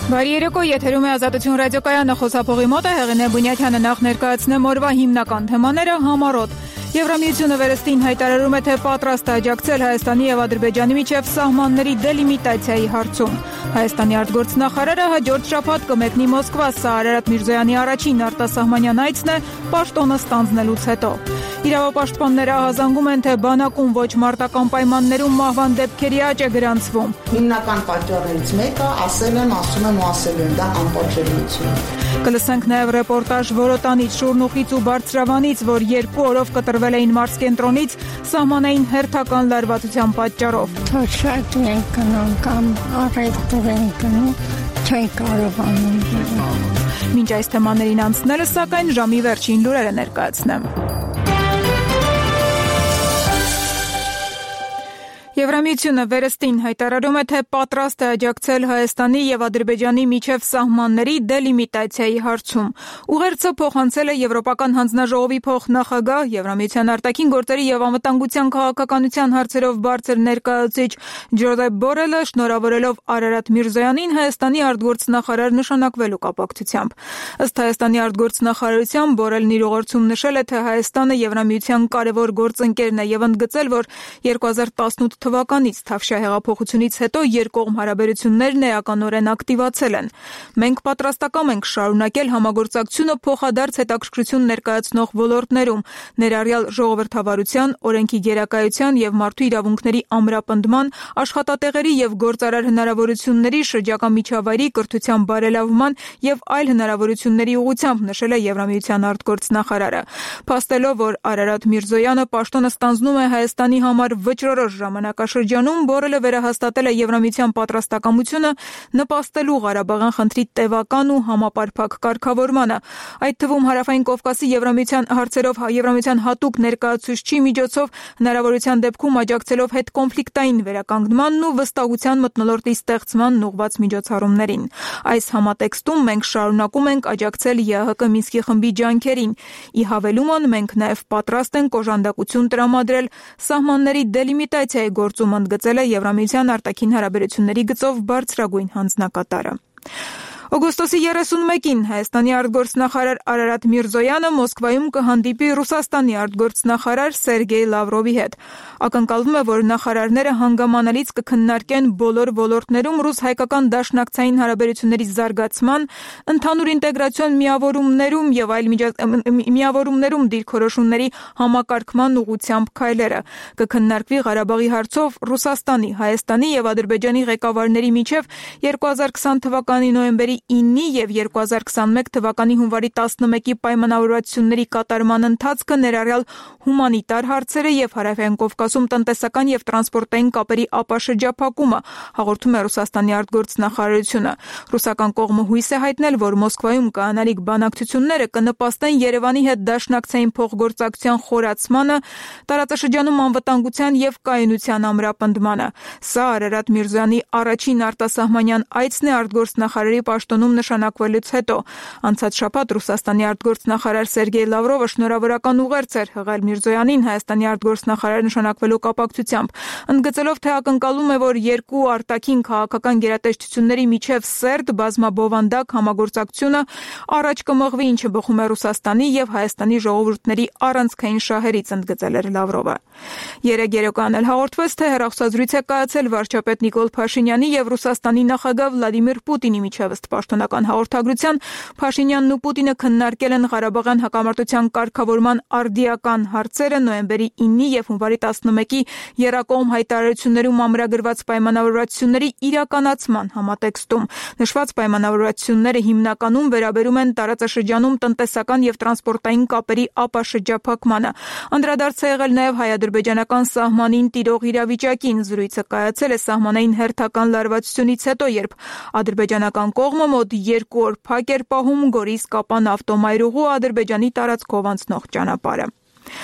Բարի երեկո, եթերում է Ազատություն ռադիոկայանը, խոսափողի մոտ է Հեղինե Բունյաթյանը, նախ ներկայացնեմ օրվա հիմնական թեմաները համառոտ։ Եվրամիությունը վերստին հայտարարում է, թե պատրաստ է աջակցել Հայաստանի եւ Ադրբեջանի միջև սահմանների դելիմիտացիայի հարցում։ Հայաստանի արտգործնախարարը հաջորդ շաբաթ կմեկնի Մոսկվա, սա Արարատ Միրզոյանի առաջին արտասահմանյան այցն է պաշտոնը ստանձնելուց հետո։ Իրավապաշտպանները ահազանգում են, թե բանակում ոչ մարտական պայմաններում մահվան դեպքերի աճ է գրանցվում։ Հիմնական պատճառներից մեկը ասում եմ դա անպատժելիություն։ Կլսենք նաև ռեպորտաժ Որոտանից, Շուրնուխից ու Բարձրավանից, որ 2 օրով կտրվել էին մարզկենտրոնից սահմանային հերթական լարվածության պատճառով։ Շատ ենք գնում կամ առևտուր ենք գնում, չեն կարողանում։ Մինչ այս թեմաներին անցնելը, սակայն ժամի վերջին լուրերը ներկայացնեմ։ Եվրամիությունը վերստին հայտարարում է, թե պատրաստ է աջակցել Հայաստանի եւ Ադրբեջանի միջև սահմանների դելիմիտացիայի հարցում։ Ուղերձը փոխանցել է Եվրոպական հանձնաժողովի փոխնախագահ, Եվրամիության արտաքին գործերի եւ անվտանգության քաղաքականության հարցերով բարձր ներկայացուցիչ Ջոզեփ Բորելը, շնորհավորելով Արարատ Միրզոյանին Հայաստանի արտգործնախարար նշանակվելու կապակցությամբ։ Ըստ Հայաստանի արտգործնախարարության Բորելն իր ուղերձում նշել է, թե Հայաստանը Եվրամիության կարևոր գործընկերն է եւ ընդգծել, որ 2018 թվականից Թավշյա հեղափոխությունից հետո երկկողմ հարաբերություններն էականորեն ակտիվացել են։ Մենք պատրաստակամ ենք շարունակել համագործակցությունը փոխադարձ հետաքրքրություն ներկայացնող ոլորտներում, ներառյալ ժողովրդավարության, օրենքի գերակայության եւ մարդու իրավունքների ամրապնդման, աշխատատեղերի եւ գործարար հնարավորությունների, շրջակա միջավայրի, կրթության բարելավման եւ այլ հնարավորությունների ուղղությամբ, նշել է Եվրամիության արտգործնախարարը։ Փաստելով, որ Արարատ Միրզոյանը պաշտոնը ստանձնում է Հայաստանի համար վճռորոշ ժամանակաշրջանում, Բորելը վերահաստատել է Եվրամիության պատրաստակամությունը նպաստելու Ղարաբաղյան խնդրի տևական ու համապարփակ կարգավորմանը։ Այդ թվում Հարավային Կովկասի Եվրամիության հատուկ ներկայացուցչի միջոցով հնարավորության դեպքում աջակցելով հետկոնֆլիկտային վերականգնմանն ու վստահության մթնոլորտի ստեղծմանն ուղղված միջոցառումներին։ Այս համատեքստում մենք շարունակում ենք աջակցել ԵԱՀԿ Մինսկի խմբի ջանքերին։ Ի հավելուման մենք նաև պատրաստ ենք օժանդակություն տրամադրել սահմանների դելիմիտացիայի գործում, ընդգծել է Եվրամիության արտաքին հարաբերությունների գծով բարձրագույն հանձնակատարը։ Օգոստոսի 31-ին Հայաստանի արտգործնախարար Արարատ Միրզոյանը Մոսկվայում կհանդիպի Ռուսաստանի արտգործնախարար Սերգեյ Լավրովի հետ։ Ակնկալվում է, որ նախարարները հանգամանալից կքննարկեն բոլոր ոլորտներում ռուս-հայկական դաշնակցային հարաբերությունների զարգացման, ընդհանուր ինտեգրացիոն միավորումներում եւ այլ միավորումներում դիրքորոշումների համակարգման ուղղությամբ քայլերը։ Կքննարկվի Ղարաբաղի հարցով Ռուսաստանի, Հայաստանի եւ Ադրբեջանի ղեկավարների միջև 2020 թվականի նոյեմբերի 9-ի եւ 2021 թվականի հունվարի 11-ի պայմանավորվածությունների կատարման ընթացքը, ներառյալ հումանիտար հարցերը եւ Հարավային Կովկասում տնտեսական եւ տրանսպորտային կապերի ապաշրջափակումը, հաղորդում է Ռուսաստանի արտգործնախարարությունը։ Ռուսական կողմը հույս է հայտնել, որ Մոսկվայում կանանիկ բանակցությունները կնպաստեն Երևանի հետ դաշնակցային փոխգործակցության խորացմանը, տարածաշրջանում անվտանգության եւ կայունության ամրապնդմանը։ Սա Արարատ Միրզոյանի առաջին արտասահմանյան այցն է արտգործնախարարի պաշտոնում նշանակվելուց հետո։ Անցած շաբաթ Ռուսաստանի արտգործնախարար Սերգեյ Լավրովը շնորհավորական ուղերձ էր հղել Միրզոյանին Հայաստանի արտգործնախարար նշանակվելու կապակցությամբ, ընդգծելով, թե ակնկալում է, որ երկու արտաքին քաղաքական գերատեսչությունների միջև սերտ բազմաբովանդակ համագործակցությունը առաջ կմղվի, ինչը բխում է Ռուսաստանի եւ Հայաստանի ժողովուրդների առանցքային շահերից, ընդգծել էր Լավրովը։ Երեկոյան էլ հաղորդվեց, թե հեռախոսազրույց է կայացել վարչապետ Նիկոլ Փաշինյանի եւ Ռուսաստանի նախագահ Վլադիմիր Պուտինի միջև։ Ըստ պաշտոնական հաղորդագրության, Փաշինյանն ու Պուտինը քննարկել են Ղարաբաղյան հակամարտության կարգավորման արդիական հարցերը նոյեմբերի 9-ի եւ հունվարի 11-ի եռակողմ հայտարարություններում ամրագրված պայմանավորվածությունների իրականացման համատեքստում։ Նշված պայմանավորվածությունները հիմնականում վերաբերում են տարածաշրջանում տնտեսական եւ տրանսպորտային կապերի ապաշրջափակմանը։ Անդրադարձ է եղել նաեւ հայ-ադրբեջանական սահմանին տիրող իրավիճակին։ Զրույցը կայացել է սահմանային հերթական լարվածությունից հետո, երբ ադրբեջանական կողմը մոտ 2 օր փակ էր պահում Գորիս-Կապան ավտոմայրուղու Ադրբեջանի տարածքով անցնող ճանապարհը։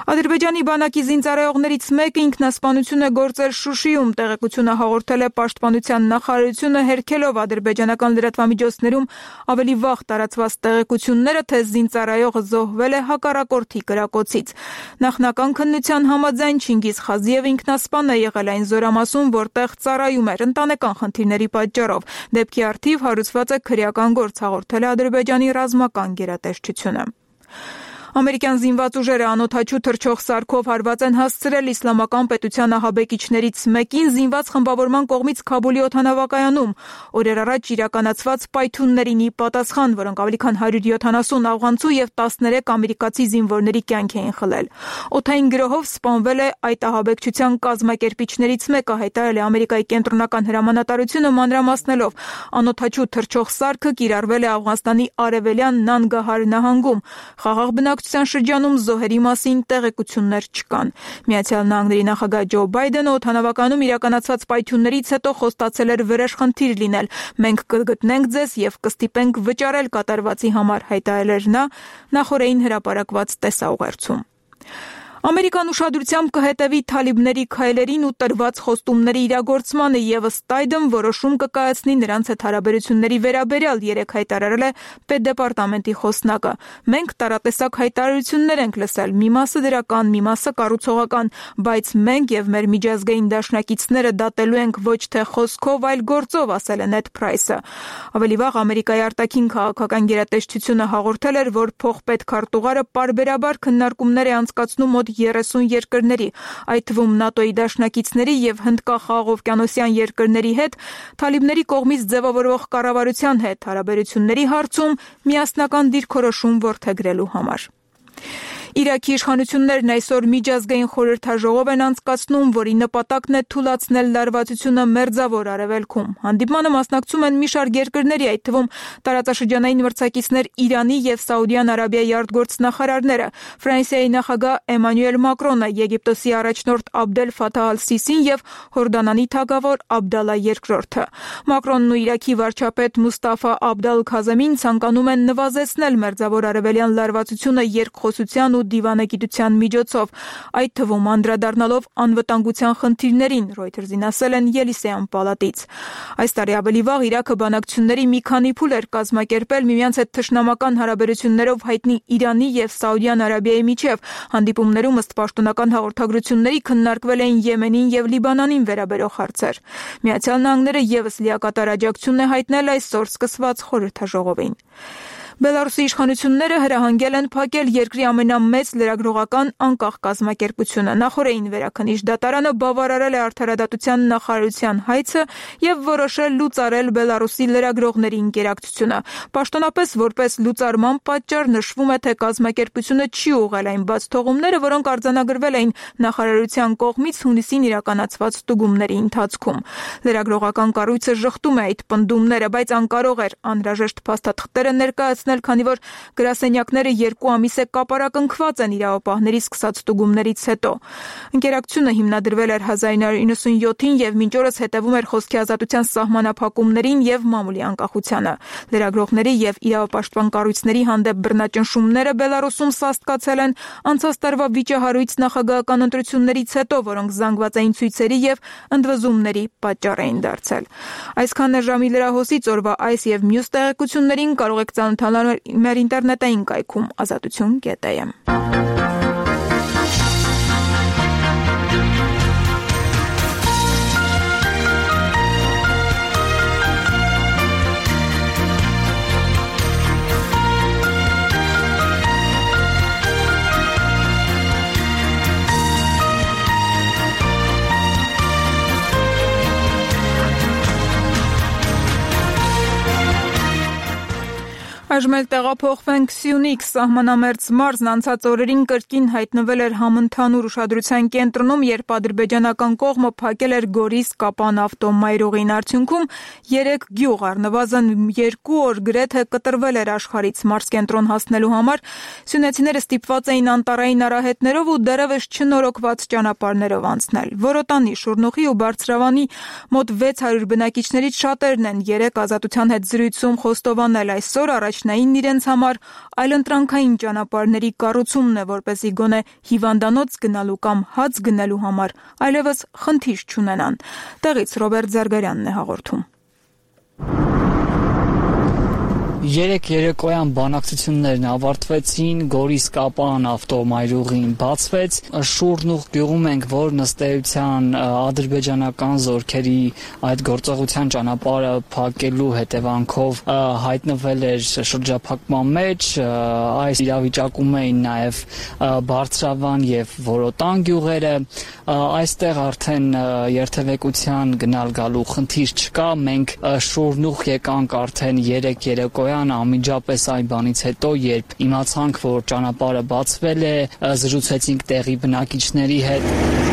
Ադրբեջանի բանակի զինծառայողներից մեկը ինքնասպանություն է գործել Շուշիում, տեղեկությունը հաղորդել է Պաշտպանության նախարարությունը, հերքելով ադրբեջանական լրատվամիջոցներում ավելի վաղ տարածված տեղեկությունները, թե զինծառայողը զոհվել է հակառակորդի կրակոցից։ Նախնական քննության համաձայն Չինգիզ Խազիևը ինքնասպան է եղել այն զորամասում, որտեղ ծառայում էր ընտանեկան խնդիրների պատճառով։ Դեպքի առթիվ հարուցված է քրեական գործ, հաղորդել է Ադրբեջանի ռազմական գերատեսչությունը։ Ամերիկյան զինված ուժերը անօդաչու թռչող սարքով հարված են հասցրել իսլամական պետության ահաբեկիչներից մեկին զինված խմբավորման կողմից Քաբուլի օդանավակայանում օրեր առաջ իրականացված պայթյուններին ի պատասխան, որոնք ավելի քան 170 աֆղանցու եւ 13 ամերիկացի զինվորների կյանք էին խլել։ Օդային գրոհով սպանվել է այդ ահաբեկչության կազմակերպիչներից մեկը, հայտարարել է Ամերիկայի կենտրոնական հրամանատարությունը, մանրամասնելով անօդաչու թռչող սարքը կիրառվել է Աֆղանստանի արևելյան Նանգահար նահանգում։ Խաղաղ շրջանում զոհերի մասին տեղեկություններ չկան։ Միացյալ Նահանգների նախագահ Ջո Բայդենը օդանավականում իրականացված պայթյուններից հետո խոստացել էր վրեժխնդիր լինել։ Մենք կգտնենք ձեզ եւ կստիպենք վճարել կատարվածի համար, հայտարարել էր նա նախորդին հրապարակված տեսաուղերձում։ Ամերիկան ուշադրությամբ կհետևի թալիբների քայլերին ու տրված խոստումների իրագործմանը եւ ըստ այդմ որոշում կկայացնի նրանց հետ հարաբերությունների վերաբերյալ, երեկ հայտարարել է Պետդեպարտամենտի խոսնակը։ Մենք տարատեսակ հայտարարություններ ենք լսել, մի մասը դրական, մի մասը կառուցողական, բայց մենք եւ մեր միջազգային դաշնակիցները դատելու ենք ոչ թե խոսքով, այլ գործով, ասել է Նեդ Փրայսը։ Ավելի վաղ Ամերիկայի արտաքին քաղաքական գերատեսչությունը հաղորդել էր, որ փոխպետքարտուղարը պարբերաբար քննարկումներ է անցկացնում մոտ 30 երկրների, այդ թվում ՆԱՏՕ-ի դաշնակիցների եւ Հնդկախաղաղօվկիանոսյան երկրների հետ, թալիբների կողմից ձևավորվող կառավարության հետ հարաբերությունների հարցում միասնական դիրքորոշում որդեգրելու համար։ Իրաքի իշխանություններն այսօր միջազգային խորհրդաժողով են անցկացնում, որի նպատակն է թուլացնել լարվածությունը Մերձավոր Արևելքում։ Հանդիպմանը մասնակցում են մի շարք երկրների, այդ թվում տարածաշրջանային մրցակիցներ Իրանի եւ Սաուդյան Արաբիայի արտգործնախարարները, Ֆրանսիայի նախագահ Էմանուել Մակրոնը, Եգիպտոսի առաջնորդ Աբդել Ֆաթահ ալ-Սիսին եւ Հորդանանի թագավոր Աբդալլա II-ը։ Մակրոնն ու Իրաքի վարչապետ Մուստաֆա Աբդալ Քազեմին ցանկանում են նվազեցնել Մերձավոր Արևելյան լարվածությունը երկխոսության ու դիվանագիտության միջոցով, այդ թվում անդրադառնալով անվտանգության խնդիրներին, Reuters-ին ասել են Ելիսեյան պալատից։ Այս տարի ավելի վաղ Իրաքը բանակցությունների մի քանի փուլ էր կազմակերպել միմյանց հետ թշնամական հարաբերություններով հայտնի Իրանի եւ Սաուդյան Արաբիայի միջև։ Հանդիպումներում ըստ պաշտոնական հաղորդագրությունների քննարկվել էին Եմենին եւ Լիբանանին վերաբերող հարցեր։ Միացյալ Նահանգները եւս լիակատար աջակցություն է հայտնել այսօր սկսված խորհրդաժողովին։ Բելարուսի իշխանությունները հրահանգել են փակել երկրի ամենամեծ լրագրողական անկախ կազմակերպությունը։ Նախորդին Վերաքննիչ դատարանը բավարարել է Արդարադատության նախարարության հայցը եւ որոշել լուծարել Բելարուսի լրագրողների ինտերակցիոնը։ Պաշտոնապես որպես լուծարման պատճառ նշվում է, թե կազմակերպությունը չի ուղղել այն բացթողումները, որոնք արձանագրվել էին նախարարության կողմից հունիսին իրականացված ստուգումների ընթացքում։ Լրագրողական կառույցը ժխտում է այդ պնդումները, բայց անկարող էր անհրաժեշտ փաստաթղթերը ներկայացնել, քանի որ գրասենյակները 2 ամիս է կապարակնքված են իրավապահների սկսած ստուգումներից հետո։ Ընկերակցությունը հիմնադրվել էր 1997-ին եւ մինչ օրս հետևում էր խոսքի ազատության սահմանափակումներին եւ մամուլի անկախությանը։ Լրագրողների եւ իրավապաշտպան կառույցների հանդեպ բռնաճնշումները Բելարուսում սաստկացել են անցած տարվա վիճահարույց նախագահական ընտրություններից հետո, որոնք զանգվածային ցույցերի եւ ընդվզումների պատճառ էին դարձել։ Այսքանն է ժամի լրահոսից, օրվա այս եւ մյուս տեղեկություններին կարող եք ծանոթանալ մեր ինտերնետային կայքում azatutun.am։ Այժմ էլ տեղափոխվենք Սյունիք, սահմանամերձ մարզն անցած օրերին կրկին հայտնվել էր համընդհանուր ուշադրության կենտրոնում, երբ ադրբեջանական կողմը փակել էր Գորիս-Կապան ավտոմայրուղին։ Արդյունքում 3 գյուղ առնվազն 2 օր գրեթե կտրվել էր աշխարհից մարզկենտրոն հասնելու համար։ Սյունեցիները ստիպված էին անտառային արահետներով ու դեռևս չնորոգված ճանապարհներով անցնել։ Որոտանի, Շուռնուխի ու Բարձրավանի մոտ 600 բնակիչներից շատերն են երեք Ազատության հետ զրույցում խոստովանել այսօր առաջ առաջնային իրենց համար այլընտրանքային ճանապարհների կառուցումն է, որպեսզի գոնե հիվանդանոց գնալու կամ հաց գնելու համար այլևս խնդիր չունենան։ Տեղից Ռոբերտ Զարգարյանն է հաղորդում։ Երեք երեկոյան բանակցություններն ավարտվեցին, Գորիս-Կապան ավտոմայրուղին բացվեց, Շուրնուղ գյուղում ենք, որ ըստ էության ադրբեջանական զորքերի այդ գործողության ճանապարհը փակելու հետևանքով հայտնվել էր շրջափակման մեջ, այս իրավիճակում էին նաև Բարձրավան եւ Որոտան գյուղերը, այստեղ արդեն երթևեկության գնալ գալու խնդիր չկա, մենք Շուրնուղ եկանք արդեն 3 երեկոյան անմիջապես այն բանից հետո, երբ իմացանք, որ ճանապարհը բացվել է, զրուցեցինք տեղի բնակիչների հետ։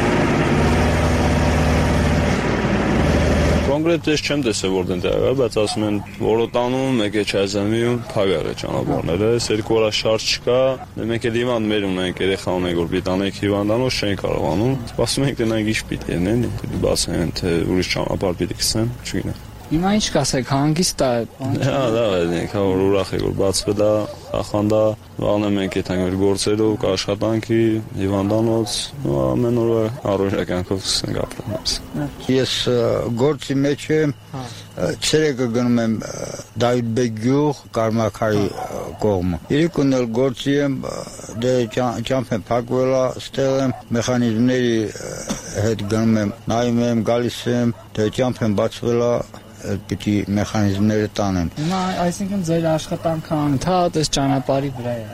Կոնկրետ ես չեմ տեսել որտեղ է, բայց ասում են Որոտանում, մեկ է Չայզամիում փակել է ճանապարհները, 2 օր շարժ չկա, մենք էլ հիվանդ մեր ունենք, երեխա ունենք, որ պիտի տանենք հիվանդանոց չենք կարողանում, սպասում ենք տնենք ինչ պիտի լինեն, պիտի բացեն, թե ուրիշ ճանապարհ պիտի գցեն, չգիտեմ։ Հիմա ինչ կասեք, հանգիստ է։ Դա է, որ ուրախ է, որ բացվել է, ախանդա, վաղն մենք եթանք գործերով, կաշխատանքի, հիվանդանոց, ամեն օրը առօրյա կյանքով սկսենք ապրել։ Ես գործի մեջ եմ, ցերեկը գնում եմ Դավիթբեկ գյուղ, Կարմաքարի կողմը։ Երեկոն էլ գործի եմ, դե ճամփեն փակվել է, ստեղ եմ, մեխանիզմների հետ գնում եմ, նայում եմ, գալիս եմ, դե ճամփեն բացվել է, պիտի մեխանիզմները տանեն։ Հիմա այսինքն ձեր աշխատանքը անընդհատ այս ճանապարհի վրա է,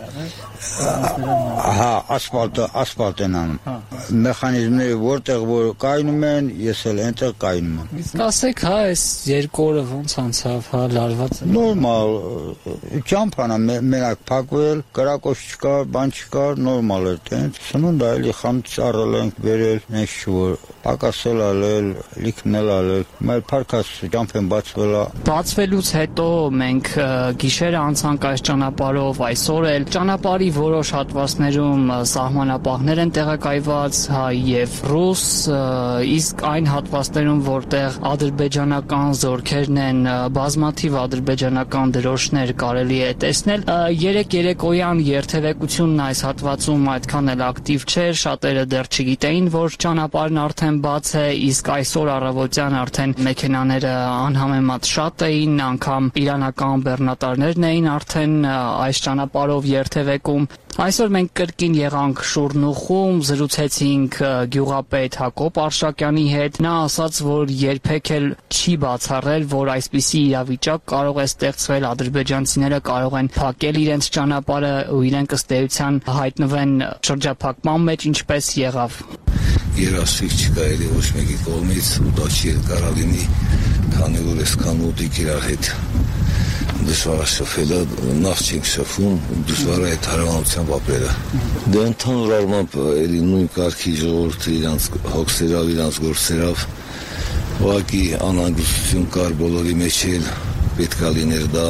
Հա, ասֆալտ են անում։ Մեխանիզմները որտեղ որ կայնում են, ես էլ այնտեղ կայնում եմ։ Իսկ ասեք, հա, այս 2 օրը ոնց անցավ, հա, լարված է։ Նորմալ, ճամփան է մենակ փակվել, կրակոց չկար, բան չկար, նորմալ էր տենց։ Սնունդ այլի խամից առել ենք, վերել, նես չոր, պակասել ալել, լիքնել ալել, մեր փարքած ճամփեն բացվել է։ Բացվելուց հետո մենք գիշերը անցանք այս ճանապարհով, այսօր էլ ճանապարհի որոշ հատվածներում սահմանապահներ են տեղակայված հայ եւ ռուս, իսկ այն հատվածներում, որտեղ ադրբեջանական զորքերն են, բազմաթիվ ադրբեջանական դրոշներ կարելի է տեսնել, 3 երեկոյան երթևեկությունն այս հատվածում այդքան էլ ակտիվ չէր, շատերը դեռ չգիտեին, որ ճանապարհն արդեն բաց է, իսկ այսօր առավոտյան արդեն մեքենաները անհամեմատ շատ էին, անգամ իրանական բեռնատարներն էին արդեն այս ճանապարհով երթևեկում։ Այսօր մենք կրկին եղանք Շուրնուղում, զրուցեցինք գյուղապետ Հակոբ Արշակյանի հետ, նա ասաց, որ երբեք էլ չի բացառել, որ այսպիսի իրավիճակ կարող է ստեղծվել, ադրբեջանցիները կարող են փակել իրենց ճանապարհը ու իրենք ըստ էության հայտնվեն շրջափակման մեջ, ինչպես եղավ։ Երասիկ չկա էլի ոչ մեկի կողմից, ու դա չի էլ կարա լինի, քանի որ այսքան մոտիկ իրար հետ դժվար է շփվելը, նախ չենք շփվում, դժվար է այդ հարևանությամբ ապրելը։ Դե ընդհանուր առմամբ էլի նույն կարգի ժողովուրդը իրանց հոգսերով, իրանց գործերով, ուղղակի անհանգստություն կար բոլորի մեջ էլ, պետք է լիներ դա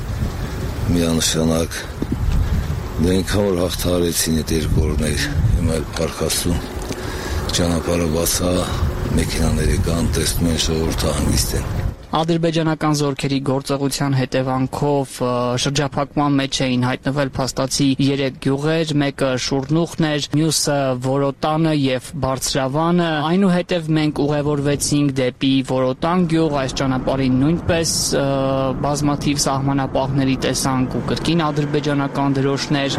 միանշանակ։ Դե այնքան որ հաղթահարեցին այդ 2 օրներ, հիմա էլ փառքաստուն ճանապարհը բաց է, մեքենաները կան, տեսնում են ժողովուրդը հանգիստ են։ Ադրբեջանական զորքերի գործողության հետևանքով շրջափակման մեջ էին հայտնվել փաստացի 3 գյուղեր, մեկը Շուրնուղն էր, մյուսը Որոտանը եւ Բարձրավանը։ Այնուհետև մենք ուղևորվեցինք դեպի Որոտան գյուղ, այս ճանապարհին նույնպես բազմաթիվ սահմանապահների տեսանք ու կրկին ադրբեջանական դրոշներ։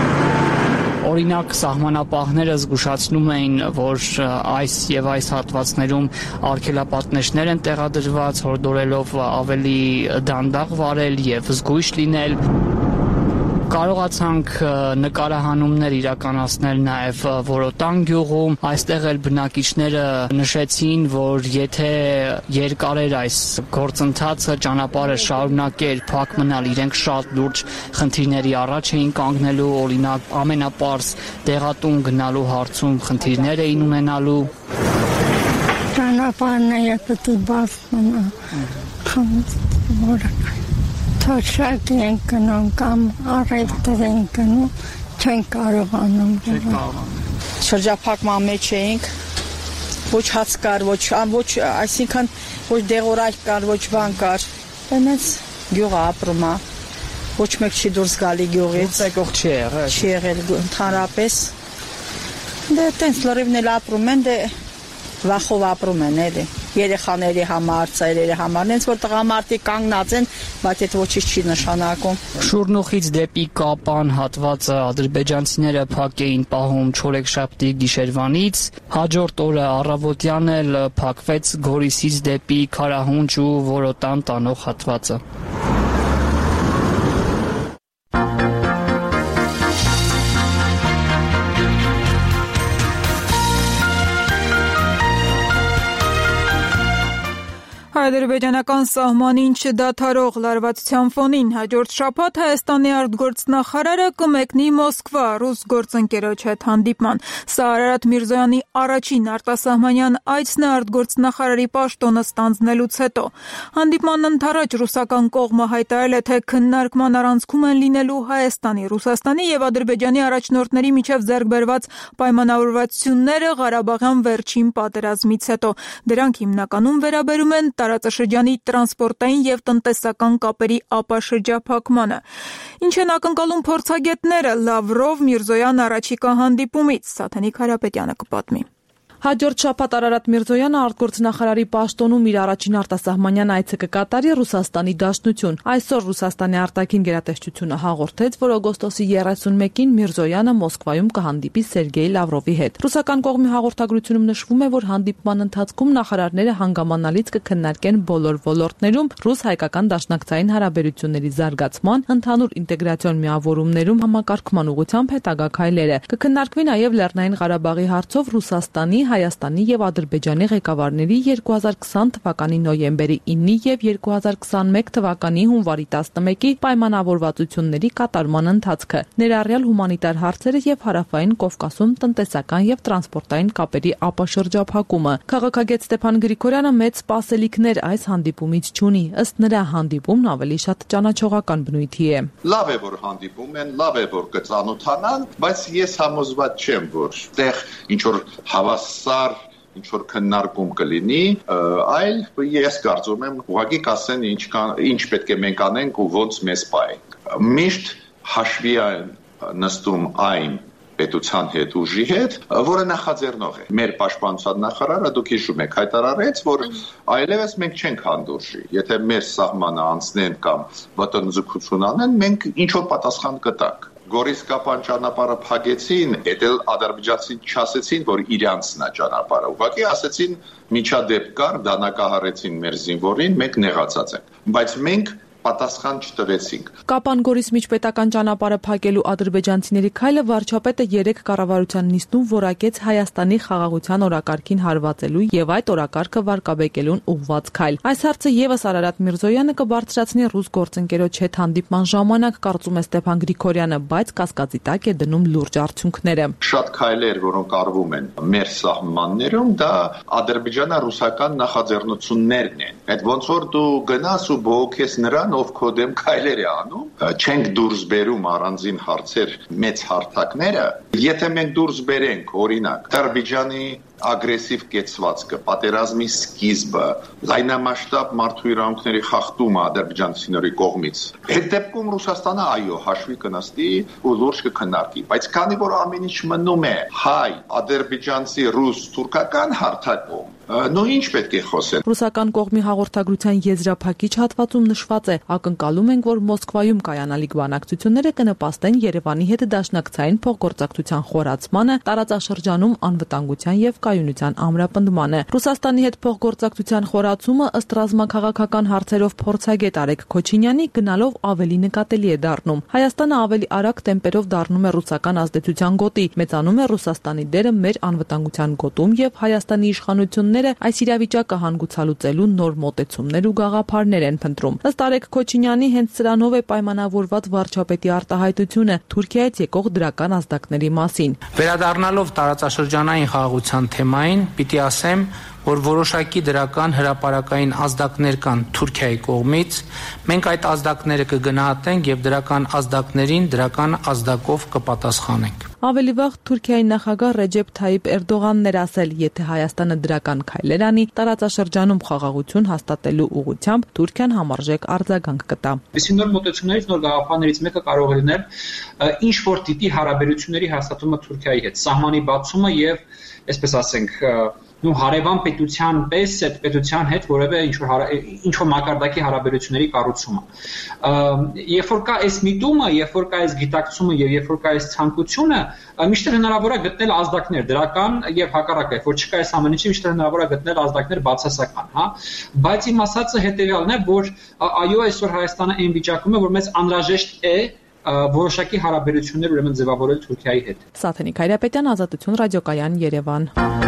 Օրինակ սահմանապահները զգուշացնում էին, որ այս եւ այս հատվածներում արգելապատնեշներ են տեղադրված, հորդորելով ավելի դանդաղ վարել եւ զգույշ լինել։ Կարողացանք նկարահանումներ իրականացնել նաև Որոտան գյուղում, այստեղ էլ բնակիչները նշեցին, որ եթե երկարեր այս գործընթացը ճանապարհը շարունակեր փակ մնալ, իրենք շատ լուրջ խնդիրների առաջ էին կանգնելու, օրինակ ամենապարզ տեղատուն գնալու հարցում խնդիրներ էին ունենալու։ Ճանապարհները պետք է բաց մնա, Թոշակ ենք գնում կամ առևտուր ենք գնում, չենք կարողանում։ Շրջափակման մեջ էինք, ոչ հաց կար, ոչ, այսինքն ոչ դեղորայք կար, ոչ բան կար։ Այնպես գյուղը ապրում է։ Ոչ մեկ չի դուրս գալի գյուղից։ Եկող չի եղել։ Չի եղել ընդհանրապես։ Դե տենց լրիվն էլ ապրում են, դե վախով ապրում են էլի։ Երեխաների համար, ծայրերի համար, հենց որ տղամարդիկ կանգնած են, բայց այդ ոչինչ չի նշանակում։ Շուրնուխից դեպի Կապան հատվածը ադրբեջանցիները փակ էին պահում չորեքշաբթի գիշերվանից, հաջորդ օրը առավոտյան էլ փակվեց Գորիսից դեպի Քարահունչ ու Որոտան տանող հատվածը։ Ադրբեջանական սահմանին չդադարող լարվածության ֆոնին հաջորդ շաբաթ Հայաստանի արտգործնախարարը կմեկնի Մոսկվա ռուս գործընկերոջ հետ հանդիպման։ Սա Արարատ Միրզոյանի առաջին արտասահմանյան այցն է արտգործնախարարի պաշտոնը ստանձնելուց հետո։ Հանդիպման ընթառաջ ռուսական կողմը հայտարարել է, թե քննարկման առանցքում են լինելու Հայաստանի, Ռուսաստանի եւ Ադրբեջանի առաջնորդների միջև ձեռք բերված պայմանավորվածությունները Ղարաբաղյան վերջին պատերազմից հետո։ Դրանք հիմնականում վերաբերում են տարածաշրջանի տրանսպորտային եւ տնտեսական կապերի ապաշրջափակմանը։ Ինչ են ակնկալում փորձագետները Լավրով Միրզոյան առաջիկա հանդիպումից, Սաթենիկ Հարապետյանը կպատմի։ Հաջորդ շաբաթ Արարատ Միրզոյանը արտգործնախարարի պաշտոնում իր առաջին արտասահմանյան այցը կկատարի Ռուսաստանի Դաշնություն։ Այսօր Ռուսաստանի արտաքին գերատեսչությունը հաղորդեց, որ օգոստոսի 31-ին Միրզոյանը Մոսկվայում կհանդիպի Սերգեյ Լավրովի հետ։ Ռուսական կողմի հաղորդագրությունում նշվում է, որ հանդիպման ընթացքում նախարարները հանգամանալից կքննարկեն բոլոր ոլորտներում ռուս-հայկական դաշնակցային հարաբերությունների զարգացման, ընդհանուր ինտեգրացիոն միավորումներում համակարգման ուղղությամբ հետագա քայլերը։ Կքննարկվի նաև Լեռնային Ղարաբաղի հարցով Ռուսաստանի, Հայաստանի եւ Ադրբեջանի ղեկավարների 2020 թվականի նոյեմբերի 9-ի եւ 2021 թվականի հունվարի 11-ի պայմանավորվածությունների կատարման ընթացքը, ներառյալ հումանիտար հարցերը եւ Հարավային Կովկասում տնտեսական եւ տրանսպորտային կապերի ապաշրջափակումը։ Քաղաքագետ Ստեփան Գրիգորյանը մեծ սպասելիքներ այս հանդիպումից չունի։ Ըստ նրա, հանդիպումն ավելի շատ ճանաչողական բնույթի է։ Լավ է, որ հանդիպում են, լավ է, որ կծանոթանան, բայց ես համոզված չեմ, որ այդտեղ ինչ որ հավասար ինչ որ քննարկում կլինի, այլ ես կարծում եմ ուղղակի կասեն ինչ պետք է մենք անենք ու ոնց մեզ պահենք։ Միշտ հաշվի նստում այն պետության հետ ուժի հետ, որը նախաձեռնող է։ Մեր պաշտպանության նախարարը, դուք հիշում եք, հայտարարեց, որ այլևս մենք չենք հանդուրժի։ Եթե մեր սահմանը անցնեն կամ վտանգություն անեն, մենք ինչ որ պատասխան կտանք։ Գորիս-Կապան ճանապարհը փակեցին, էդ ադրբեջանցին չասեցին, որ իրանցն է ճանապարհը։ Ուղղակի ասեցին, միջադեպ կար, դանակահարեցին մեր զինվորին, մենք նեղացած ենք։ Բայց մենք պատասխան չտվեցինք։ Կապան-Գորիս միջպետական ճանապարհը փակելու ադրբեջանցիների քայլը վարչապետը 3 կառավարության նիստում որակեց Հայաստանի խաղաղության օրակարգին հարվածելու եւ այդ օրակարգը վարկաբեկելուն ուղղված քայլ։ Այս հարցը եւս Արարատ Միրզոյանը կբարձրացնի ռուս գործընկերոջ հետ հանդիպման ժամանակ, կարծում է Ստեփան Գրիգորյանը, բայց կասկածի տակ է դնում լուրջ արդյունքները։ Շատ քայլեր, որոնք արվում են մեր սահմաններում, դա ադրբեջանա-ռուսական նախաձեռնություններն են։ Այդ ոնց որ դու գնաս ու բողոքես նրան, ով քո դեմ քայլեր է անում, չենք դուրս բերում առանձին հարցեր մեծ հարթակները, եթե մենք դուրս բերենք, օրինակ, Ադրբեջանի ագրեսիվ կեցվածքը, պատերազմի սկիզբը, լայնամասշտաբ մարդու իրավունքների խախտումը ադրբեջանցիների կողմից։ Այդ դեպքում Ռուսաստանը այո, հաշվի կնստի ու լուրջ կքննարկի, բայց քանի որ ամեն ինչ մնում է հայ, ադրբեջանցի, ռուս, թուրքական հարթակում, նո ինչ պետք է խոսել։ Ռուսական կողմի հաղորդագրության եզրափակիչ հատվածում նշված է, ակնկալում ենք, որ Մոսկվայում կայանալիք բանակցությունները կնպաստեն Երևանի հետ դաշնակցային փոխգործակցության խորացմանը, տարածաշրջանում անվտանգության եւ կայունության ամրապնդմանը։ Ռուսաստանի հետ փոխգործակցության խորացումը ըստ ռազմաքաղաքական հարցերով փորձագետ Արեգ Քոչինյանի գնալով ավելի նկատելի է դառնում։ Հայաստանը ավելի արագ տեմպերով դառնում է ռուսական ազդեցության գոտի, մեծանում է Ռուսաստանի դերը մեր անվտանգության գոտում եւ Հայաստանի իշխանությունները այս իրավիճակը հանգուցալուծելու նոր մոտեցումներ ու գաղափարներ են փնտրում։ Ըստ Արեգ Քոչինյանի, հենց սրանով է պայմանավորված վարչապետի արտահայտությունը Թուրքիայից եկող դրական ազդակների մասին։ Վերադառնալով տարածաշրջանային խաղաղության թեմային, պիտի ասեմ, որ որոշակի դրական հրապարակային ազդակներ կան Թուրքիայի կողմից, մենք այդ ազդակները կգնահատենք եւ դրական ազդակներին դրական ազդակով կպատասխանենք։ Ավելի վաղ Թուրքիայի նախագահ Ռեջեփ Թայիփ Էրդողանն էր ասել, եթե Հայաստանը դրական քայլեր անի, տարածաշրջանում խաղաղություն հաստատելու ուղղությամբ Թուրքիան համարժեք արձագանք կտա։ Նոր մոտեցումներից, նոր գաղափարներից մեկը կարող է լինել ինչ որ տիպի հարաբերությունների հաստատումը Թուրքիայի հետ, սահմանի բացումը եւ, այսպես ասենք, հարևան պետության պես այդ պետության հետ որևէ ինչ որ մակարդակի հարաբերությունների կառուցումը։ Երբ որ կա այս միտումը, երբ որ կա այս գիտակցումը եւ երբ որ կա այս ցանկությունը, միշտ հնարավոր է գտնել ազդակներ դրական եւ հակառակը, որ չկա այս ամեն ինչի, միշտ հնարավոր է գտնել ազդակներ բացասական, հա։ Բայց իմ ասածը հետեւյալն է, որ այո, այսօր Հայաստանը այն վիճակում է, որ մեզ անհրաժեշտ է որոշակի հարաբերություններ ուրեմն ձևավորել Թուրքիայի հետ։ Սաթենիկ Հայրապետյան, Ազատություն ռադիոկայան, Երևան։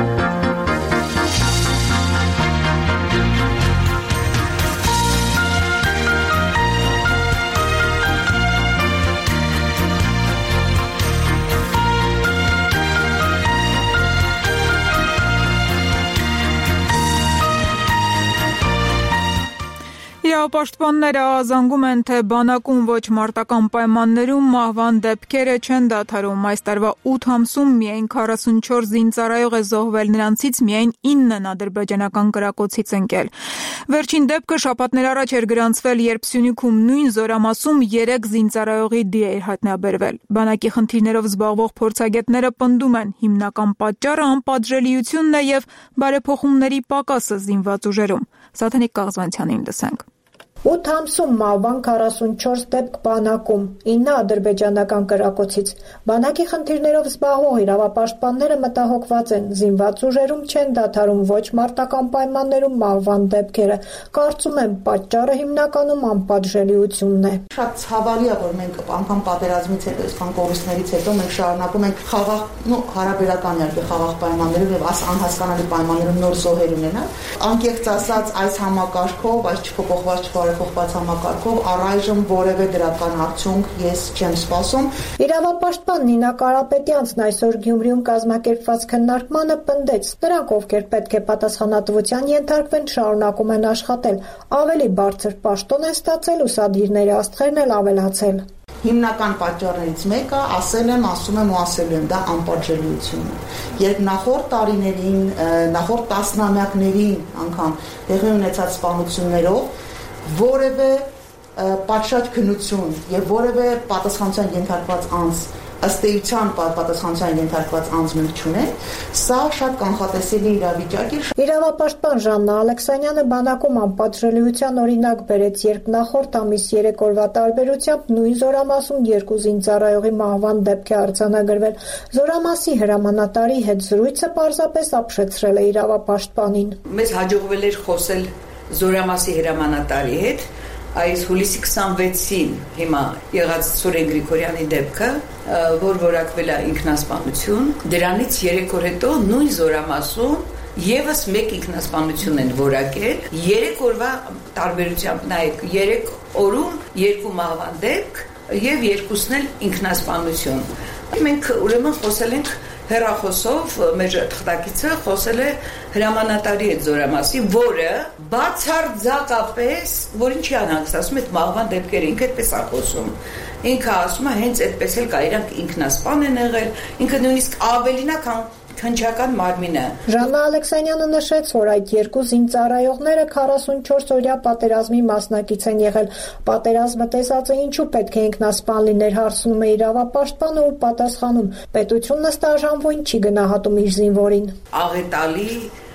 Իրավապաշտպանները ազանգում են, թե բանակում ոչ մարտական պայմաններում մահվան դեպքերը չեն դադարում։ Այս տարվա 8 ամսում միայն 44 զինծառայող է զոհվել, նրանցից միայն 9-ն ադրբեջանական կրակոցից ընկել։ Վերջին դեպքը շաբաթներ առաջ էր գրանցվել, երբ Սյունիքում նույն զորամասում 3 զինծառայողի դիա էր հայտնաբերվել։ Բանակի խնդիրներով զբաղվող փորձագետները պնդում են, հիմնական պատճառը անպատժելիությունն է եւ բարեփոխումների պակասը զինված ուժերում։ Սաթենիկ Կաղզվանցյանին լսենք։ 8 ամսում մահվան 44 դեպք բանակում, 9 ադրբեջանական կրակոցից։ Բանակի խնդիրներով զբաղվող իրավապաշտպանները մտահոգված են, զինված ուժերում չեն դադարում ոչ մարտական պայմաններում մահվան դեպքերը։ Կարծում եմ, պատճառը հիմնականում անպատժելիությունն է։ Շատ ցավալի է, որ մենք անգամ պատերազմից հետո, այսքան կորուստներից հետո մենք շարունակում ենք խաղաղ, հարաբերական իհարկե խաղաղ պայմաններում եւ անհասկանալի պայմաններում նոր զոհեր ունենալ։ Անկեղծ ասած, այս համակարգով, այս չփոփոխված փոխված համակարգով առայժմ որևէ դրական արդյունք ես չեմ սպասում։ Իրավապաշտպան Նինա Կարապետյանցն այսօր Գյումրիում կազմակերպված քննարկմանը պնդեց, նրանք, ովքեր պետք է պատասխանատվության ենթարկվեն, շարունակում են աշխատել, ավելի բարձր պաշտոն են ստացել, ուսադիրների աստղերն էլ ավելացել։ Հիմնական պատճառներից մեկը, ասում եմ ու ասելու եմ, դա անպատժելիությունն է։ Երբ նախորդ տարիներին, նախորդ տասնամյակներին անգամ տեղի ունեցած սպանություններով որևէ պատշաճ քննություն եւ որևէ պատասխանատվության ենթարկված անձ ըստ էության պատասխանատվության ենթարկված անձ մենք չունեն, սա շատ կանխատեսելի իրավիճակ է։ Իրավապաշտպան Ժաննա Ալեքսանյանը բանակում անպատժելիության օրինակ բերեց, երբ նախորդ ամիս 3 օրվա տարբերությամբ նույն զորամասում 2 զինծառայողի մահվան դեպք է արձանագրվել։ Զորամասի հրամանատարի հետ զրույցը պարզապես ապշեցրել է իրավապաշտպանին։ Մեզ հաջողվել էր խոսել զորամասի հրամանատարի հետ, այս հուլիսի 26-ին հիմա եղած Սուրեն Գրիգորյանի դեպքը, որ որակվել է ինքնասպանություն, դրանից 3 օր հետո նույն զորամասում եւս մեկ ինքնասպանություն են որակել, 3 օրվա տարբերությամբ նայեք, 3 օրում 2 մահվան դեպք եւ 2-ն էլ ինքնասպանություն։ Մենք ուրեմն խոսել ենք հեռախոսով, մեր թղթակիցը խոսել է հրամանատարի հետ զորամասի, որը բացարձակապես, որին չի անհանգստացում այդ մահվան դեպքերը, ինքը այդպես է խոսում։ Ինքը ասում է, հենց այդպես էլ կա, իրանք ինքնասպան են եղել, ինքը նույնիսկ ավելին է, քան քնչական մարմինը։ Ժաննա Ալեքսանյանը նշեց, որ այդ 2 զինծառայողները 44-օրյա պատերազմի մասնակից են եղել։ Պատերազմը տեսածը ինչու պետք է ինքնասպան լիներ, հարցնում է իրավապաշտպանը ու պատասխանում. պետությունն ըստ արժանվույն չի գնահատում իր զինվորին։ Աղետալի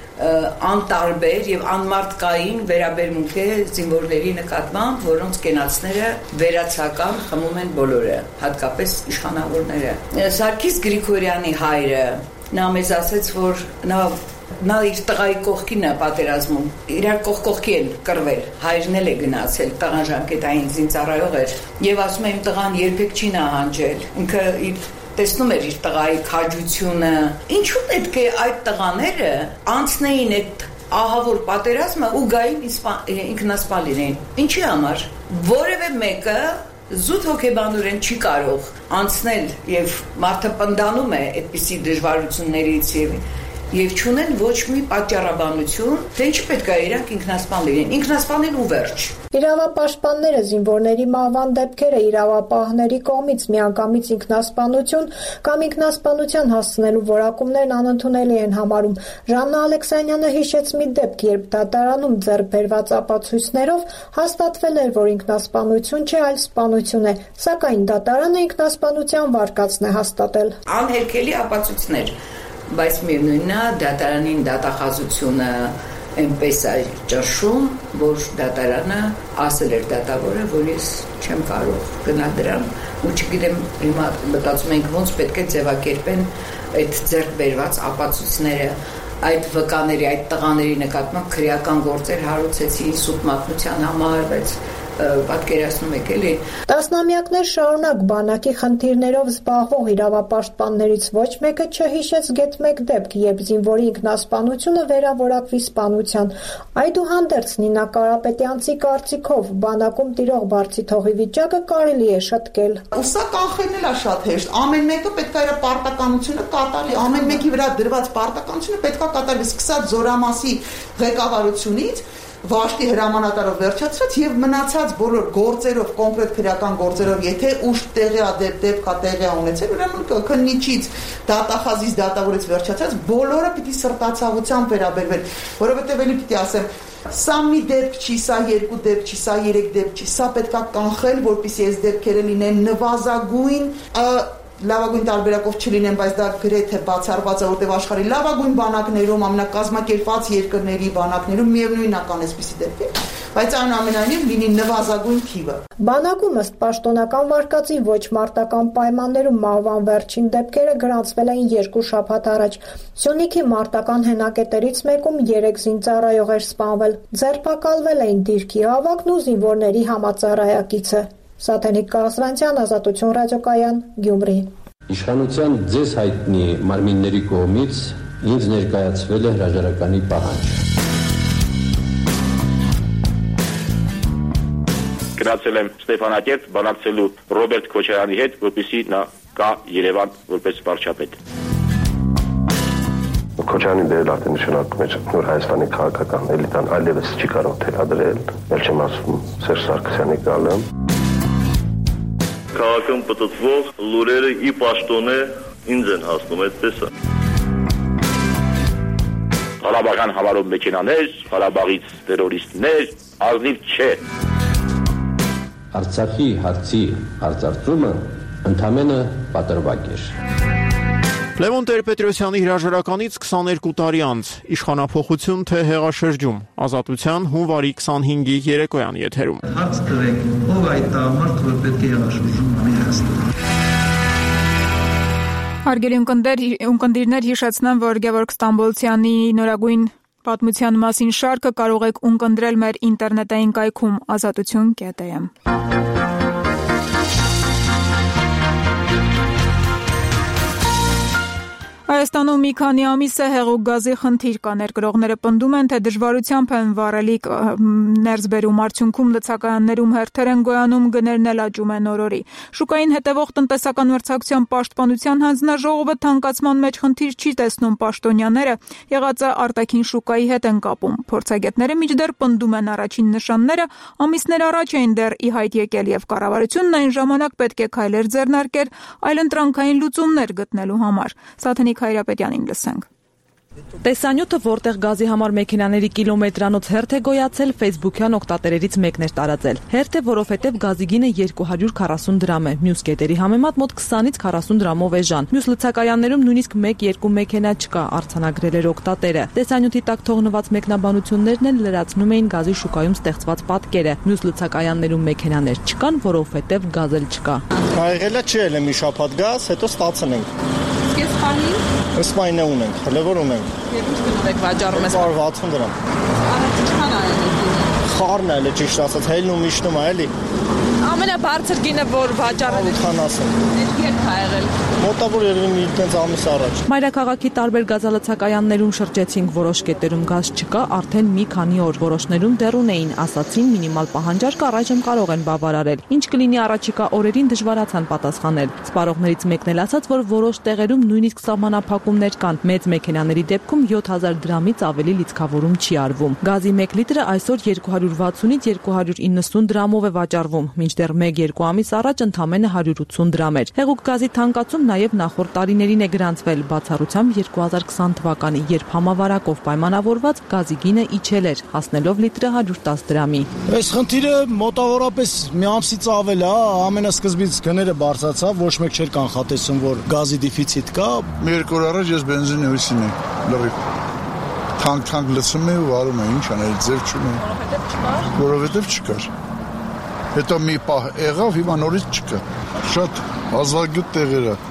անտարբեր եւ անմարտկային վերաբերմունք է զինվորների նկատմամբ, որոնց կենացները վերացական խմում են բոլորը, հատկապես իշխանավորները։ Սարգիս Գրիգորյանի հայրը նա մեզ ասեց, որ նա իր տղայի կողքին է պատերազմում, իրար կողքի են կռվել, հայրն էլ է գնացել, տղան ժամկետային զինծառայող էր եւ ասում է իմ տղան երբեք չի նահանջել, ինքը տեսնում էր իր տղայի քաջությունը։ Ինչու պետք է այդ տղաները անցնեին այդ ահավոր պատերազմը ու գային ինքնասպան լինեին։ Ինչի համար։ Որևէ մեկը զուտ հոգեբանորեն չի կարող անցնել եւ մարդը պնդանում է այդպիսի դժվարություններից եւ եւ չունեն ոչ մի պատճառաբանություն, թե ինչի պետք է իրանք ինքնասպան լինեն։ Ինքնասպանել ու վերջ։ Իրավապաշտպանները զինվորների մահվան դեպքերը իրավապահների կողմից միանգամից ինքնասպանություն կամ ինքնասպանության հասցնելու որակումներն անընդունելի են համարում։ Ժաննա Ալեքսանյանը հիշեց մի դեպք, երբ դատարանում ձեռք բերված ապացույցներով հաստատվել էր, որ ինքնասպանություն չէ, այլ սպանություն է, սակայն դատարանը ինքնասպանության վարկածն է հաստատել։ Անհերքելի ապացույցներ, բայց միևնույնն է դատարանին դատախազությունը այնպես է ճնշում, որ դատարանը ասել էր դատավորը, որ ես չեմ կարող գնալ դրան ու չգիտեմ հիմա մտածում ենք ոնց պետք է ձևակերպեն այդ ձեռք բերված ապացույցները այդ վկաների, այդ տղաների նկատմամբ քրեական գործեր հարուցեցի սուտ մատնության համար, բայց պատկերացնում եք էլի։ Տասնամյակներ շարունակ բանակի խնդիրներով զբաղվող իրավապաշտպաններից ոչ մեկը չհիշեց գեթ մեկ դեպք, երբ զինվորի ինքնասպանությունը վերավորակվի սպանության։ Այդուհանդերձ Նինա Կարապետյանցի կարծիքով բանակում տիրող բարձի թողի վիճակը կարելի է շտկել։ Սա կանխելն է շատ հեշտ։ Ամեն մեկը պետք է իր պարտականությունը կատարի, ամեն մեկի վրա դրված պարտականությունը պետք է կատարվի, սկսած Զորամասի ղեկավարությունից Վաշտի հրամանատարով վերջացրած եւ մնացած բոլոր գործերով, կոնկրետ քրեական գործերով, եթե ուշ տեղի դեպքա տեղի ունեցել, ուրեմն քննիչից, դատախազից, դատավորից վերջացած բոլորը պիտի սրտացավությամբ վերաբերվեն, որովհետեւ էլի պիտի ասեմ, սա մի դեպք չի, սա երկու դեպք չի, սա երեք դեպք չի, սա պետքա կանխել, որպեսզի այս դեպքերը լինեն նվազագույն լավագույն տարբերակով չլինեն, բայց դա գրեթե բացառված է, որտեղ աշխարհի լավագույն բանակներում, ամենակազմակերպված երկրների բանակներում միևնույնն է կան այսպիսի դեպքեր, բայց այնուամենայնիվ լինի նվազագույն թիվը։ Բանակում ըստ պաշտոնական վարկածի ոչ մարտական պայմաններում մահվան վերջին դեպքերը գրանցվել էին 2 շաբաթ առաջ։ Սյունիքի մարտական հենակետերից մեկում 3 զինծառայողեր սպանվել, ձերբակալվել էին դիրքի հավաքն ու զինվորների համածառայակիցը։ Սաթենիկ Կարասվանցյան, Ազատություն ռադիոկայան, Գյումրի։ Իշխանության ձեզ հայտնի մարմինների կողմից ինձ ներկայացվել է հրաժարականի պահանջ։ Գնացել եմ Ստեփանակերտ բանակցելու Ռոբերտ Քոչարյանի հետ, որպեսզի նա գա Երևան որպես վարչապետ։ Քոչարյանի բերել արդեն նշանակում է նոր Հայաստանի քաղաքական էլիտան այլևս չի կարող թելադրել, ել չեմ ասում Սերժ Սարգսյանի գալը։ Քաղաքում պտտվող լուրերը ի պաշտոնե ինձ են հասնում, այդպես է։ Ղարաբաղյան համարում մեքենաներ, Ղարաբաղից տերորիստներ, ազնիվ չէ։ Արցախի հարցի արծարծումը ընդամենը պատրվակ էր։ Լևոն Տեր-Պետրոսյանի հրաժարականից 22 տարի անց իշխանափոխություն թե հեղաշրջում, Ազատության հունվարի 25-ի երեկոյան եթերում։ Հարց տվեք, ով այդ տղամարդ, որ պետք է հեղաշրջում անի Հայաստանում։ Հարգելի ունկնդիրներ, հիշեցնեմ, որ Գևորգ Ստամբոլցյանի նորագույն պատմության մասին շարքը կարող եք ունկնդրել մեր ինտերնետային կայքում azatutun.am։ Հայաստանում մի քանի ամիս է հեղուկ գազի խնդիր կա, ներկրողները պնդում են, թե դժվարությամբ են վառելիք ներսբերում, արդյունքում լցակայաններում հերթեր են գոյանում, գներն էլ աճում են օրորի։ Շուկային հետևող տնտեսական մրցակցության պաշտպանության հանձնաժողովը թանկացման մեջ խնդիր չի տեսնում, պաշտոնյաները եղածը արտաքին շուկայի հետ են կապում։ Փորձագետները մինչդեռ պնդում են առաջին նշանները ամիսներ առաջ էին դեռ ի հայտ եկել եւ կառավարությունն այն ժամանակ պետք է քայլեր ձեռնարկեր այլընտրանքային լուծումներ գտնելու համար։ Սաթենիկ Հայրապետյանին լսենք։ Տեսանյութը, որտեղ գազի համար մեքենաների կիլոմետրանոց հերթ է գոյացել, Facebook-յան օգտատերերից մեկն էր տարածել։ Հերթ է, որովհետև գազի գինը 240 դրամ է, մյուս կետերի համեմատ մոտ 20-ից 40 դրամով էժան։ Մյուս լցակայաններում նույնիսկ 1-2 մեքենա չկա, արձանագրել էր օգտատերը։ Տեսանյութի տակ թողնված մեկնաբանություններն էլ լրացնում էին գազի շուկայում ստեղծված պատկերը։ Մյուս լցակայաններում մեքենաներ չկան, որովհետև գազ էլ չկա։ Եղել է չի ելը մի շաբաթ գազ, հետո ստացնենք։ Ես խանին։ Սպայնը ունենք, հլևոր ունենք։ Եվ ինչ գնում եք վաճառում ես։ 60 դրամ։ Առաջ ինչքան է ելը։ Խառն է, էլի ճիշտ ասած, հելն ու միշնում է, էլի։ Ամենաբարձր գինը, որ վաճառել եք։ 80։ Այդ երբ է եղել։ Մոտավոր երևի իրենց ամիս առաջ։ Մայրաքաղաքի տարբեր գազալցակայաններում շրջեցինք, որոշ կետերում գազ չկա արդեն մի քանի օր, որոշներում դեռ ունեին, ասացին մինիմալ պահանջարկը առայժմ կարող են բավարարել։ Ինչ կլինի առաջիկա օրերին դժվարացան պատասխանել։ Սպառողներից մեկն էլ ասաց, որ որոշ տեղերում նույնիսկ սահմանափակումներ կան։ Մեծ մեքենաների դեպքում 7000 դրամից ավելի լիցքավորում չի արվում։ Գազի 1 լիտրը այսօր 260-ից 290 դրամով է վաճառվում, մինչդեռ 1-2 ամիս առաջ ընդամենը 180 դրամ էր։ Հեղուկ գազի թանկացում նաև նախորդ տարիներին է գրանցվել, բացառությամբ 2020 թվականի, երբ համավարակով պայմանավորված գազի գինը իջել էր, հասնելով լիտրը 110 դրամի։ Այս խնդիրը մոտավորապես մի ամսից ավել է, ամենասկզբից գները բարձրացավ, ոչ մեկ չէր կանխատեսում, որ գազի դեֆիցիտ կա։ Մի երկու օր առաջ ես բենզինի հույսին եմ, լրիվ թանկ լցում եմ ու վարում եմ, ինչ անել, ձև չունեմ։ Որովհետև չկար։ Հետո մի պահ եղավ, հիմա նորից չկա։ Շատ ազվագյուտ տեղեր է։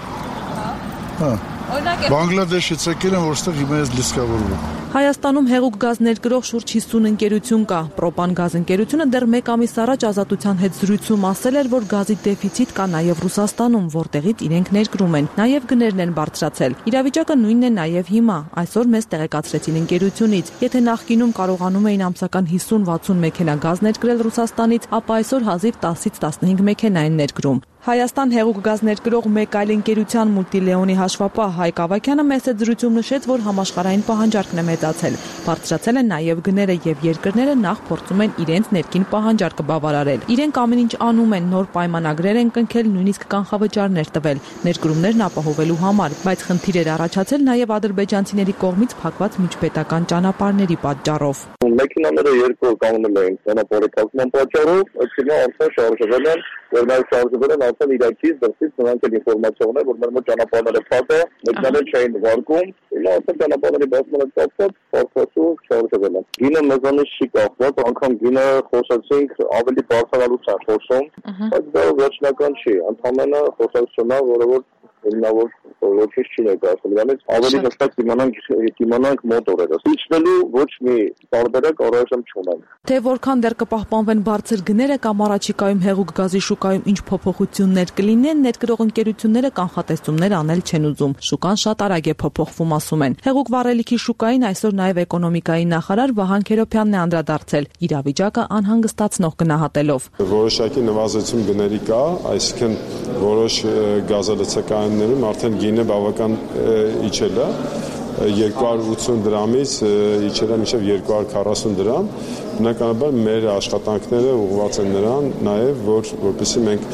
Հա։ Բանգլադեշից եկել են, որտեղ հիմա ես լիցքավորվում։ Հայաստանում հեղուկ գազ ներկրող շուրջ 50 ընկերություն կա։ Պրոպան գազ ընկերությունը դեռ 1 ամիս առաջ Ազատության հետ զրույցում ասել էր, որ գազի դեֆիցիտ կա նաև Ռուսաստանում, որտեղից իրենք ներկրում են։ Նաև գներն են բարձրացել։ Իրավիճակը նույնն է նաև հիմա։ Այսօր մեզ տեղեկացրեցին ընկերությունից։ Եթե նախկինում կարողանում էին ամսական 50-60 մեքենա գազ ներկրել Ռուսաստանից, ապա այսօր հազիվ 10-ից 15 մեքենա են ներկրում։ Հայաստան հեղուկ գազ ներկրող մեկ այլ ընկերության Մուլտիլեոնի հաշվապահ Հայկ Ավագյանը մեծ զրույցում նշեց, որ համաշխարհային պահանջարկն է մեծացել։ Բարձրացել են նաև գները եւ երկրները նախ փորձում են իրենց ներքին պահանջարկը բավարարել։ Իրենք ամեն ինչ անում են, նոր պայմանագրեր են կնքել, նույնիսկ կանխավճարներ տվել ներկրումներն ապահովելու համար, բայց խնդիր էր առաջացել նաև ադրբեջանցիների կողմից փակված միջպետական ճանապարհների պատճառով։ Մեքենաները երկու օր կանգնել էին ճանապարհի փակման պատճառով, այսինքն արդեն շարժվել են, որ նաև շարժվել են արդեն Իրաքից, դրսից նրանք էլ ինֆորմացիա ունեն, որ մեր մոտ ճանապարհները փակ է, մեքենաներ չէին վարկում, հիմա արդեն ճանապարհների բացման հետ կապված փակվածով շարժվել են։ Գինը մեզանից չի կախված, անգամ գինը խոսեցինք ավելի բարձրանալուց են խոսում, բայց դա վերջնական չի, ընդհանրապես խոսակցությունն է, որը որ հիմնավոր ոչինչ չի ներկայացնում։ Դրանից ավելի հստակ իմանանք մոտ օրերս։ Իջնելու ոչ մի տարբերակ առայժմ չունենք։ Թե որքան դեռ կպահպանվեն բարձր գները կամ առաջիկայում հեղուկ գազի շուկայում ինչ փոփոխություններ կլինեն, ներկրող ընկերությունները կանխատեսումներ անել չեն ուզում։ Շուկան շատ արագ է փոփոխվում, ասում են։ Հեղուկ վառելիքի շուկային այսօր նաև էկոնոմիկայի նախարար Վահան Քերոբյանն է անդրադարձել իրավիճակը անհանգստացնող գնահատելով։ Որոշակի նվազեցում գների կա, այսինքն որոշ գազալցակայաններում արդեն գինը բավական իջել է 280 դրամից իջել է մինչև 240 դրամ։ Բնականաբար մեր աշխատանքները ուղղված են նրան նաև, որպեսզի մենք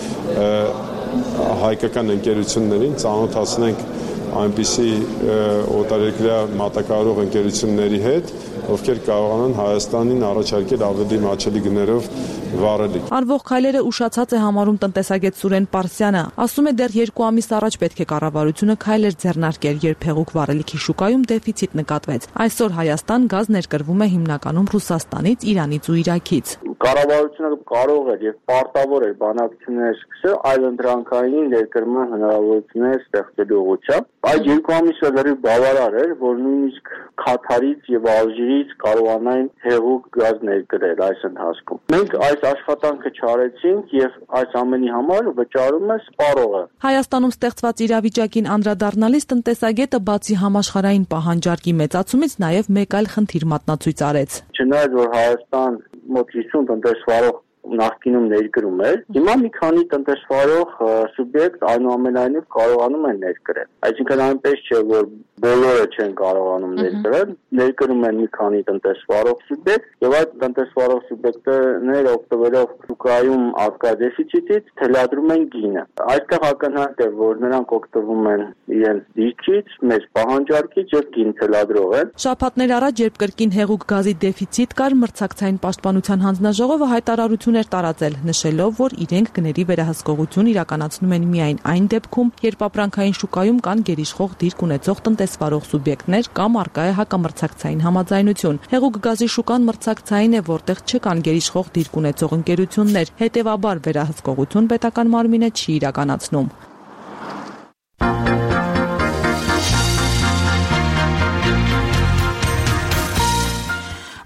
հայկական ընկերություններին ծանոթացնենք այնպիսի օտարերկրյա մատակարարող ընկերությունների հետ, ովքեր կարողանան Հայաստանին առաջարկել ավելի մատչելի գներով վառելիք։ Արվող քայլերը ուշացած է համարում տնտեսագետ Սուրեն Պարսյանը։ Ասում է, դեռ 2 ամիս առաջ պետք է կառավարությունը քայլեր ձեռնարկել, երբ հեղուկ վառելիքի շուկայում դեֆիցիտ նկատվեց։ Այսօր Հայաստան գազ ներկրվում է հիմնականում Ռուսաստանից, Իրանից ու Իրաքից։ Կառավարությունը կարող էր եւ պարտավոր էր բանակցություններ սկսել այլընտրանքային ներկրման հնարավորություններ ստեղծելու ուղղությամբ։ Այդ 2 ամիսը լրիվ բավարար էր, որ նույնիսկ Քաթարից եւ Ալժիրից կարողանային հեղուկ գազ ներկրել այս ընթացքում։ Մենք այս աշխատանքը չարեցինք եւ այս ամենի համար վճարում է սպառողը։ Հայաստանում ստեղծված իրավիճակին անդրադառնալիս տնտեսագետը բացի համաշխարհային պահանջարկի մեծացումից նաև մեկ այլ խնդիր մատնացույց արեց։ Չնայած որ Հայաստան մոտ 50 տնտեսվարող նախկինում ներկրում էր, հիմա մի քանի տնտեսվարող սուբյեկտ այնուամենայնիվ կարողանում են ներկրել։ Այսինքն այնպես չէ, որ բոլորը չեն կարողանում ներկրել, ներկրում են մի քանի տնտեսվարող սուբյեկտ, եւ այդ տնտեսվարող սուբյեկտները օգտվելով շուկայում առկա դեֆիցիտից թելադրում են գինը։ Այստեղ ակնհայտ է, որ նրանք օգտվում են իրենց դիրքից, մեծ պահանջարկից եւ գին թելադրող են։ Շաբաթներ առաջ, երբ կրկին հեղուկ գազի դեֆիցիտ կար, մրցակցային պաշտպանության հանձնաժողովը հայտարարություն էր տարածել, նշելով, որ իրենք գների վերահսկողություն իրականացնում են միայն այն դեպքում, երբ ապրանքային շուկայում կան գերիշխող դիրք ունեցող տնտեսվարող սուբյեկտներ կամ առկա է հակամրցակցային համաձայնություն։ Հեղուկ գազի շուկան մրցակցային է, որտեղ չկան գերիշխող դիրք ունեցող ընկերություններ, հետևաբար վերահսկողություն պետական մարմինը չի իրականացնում։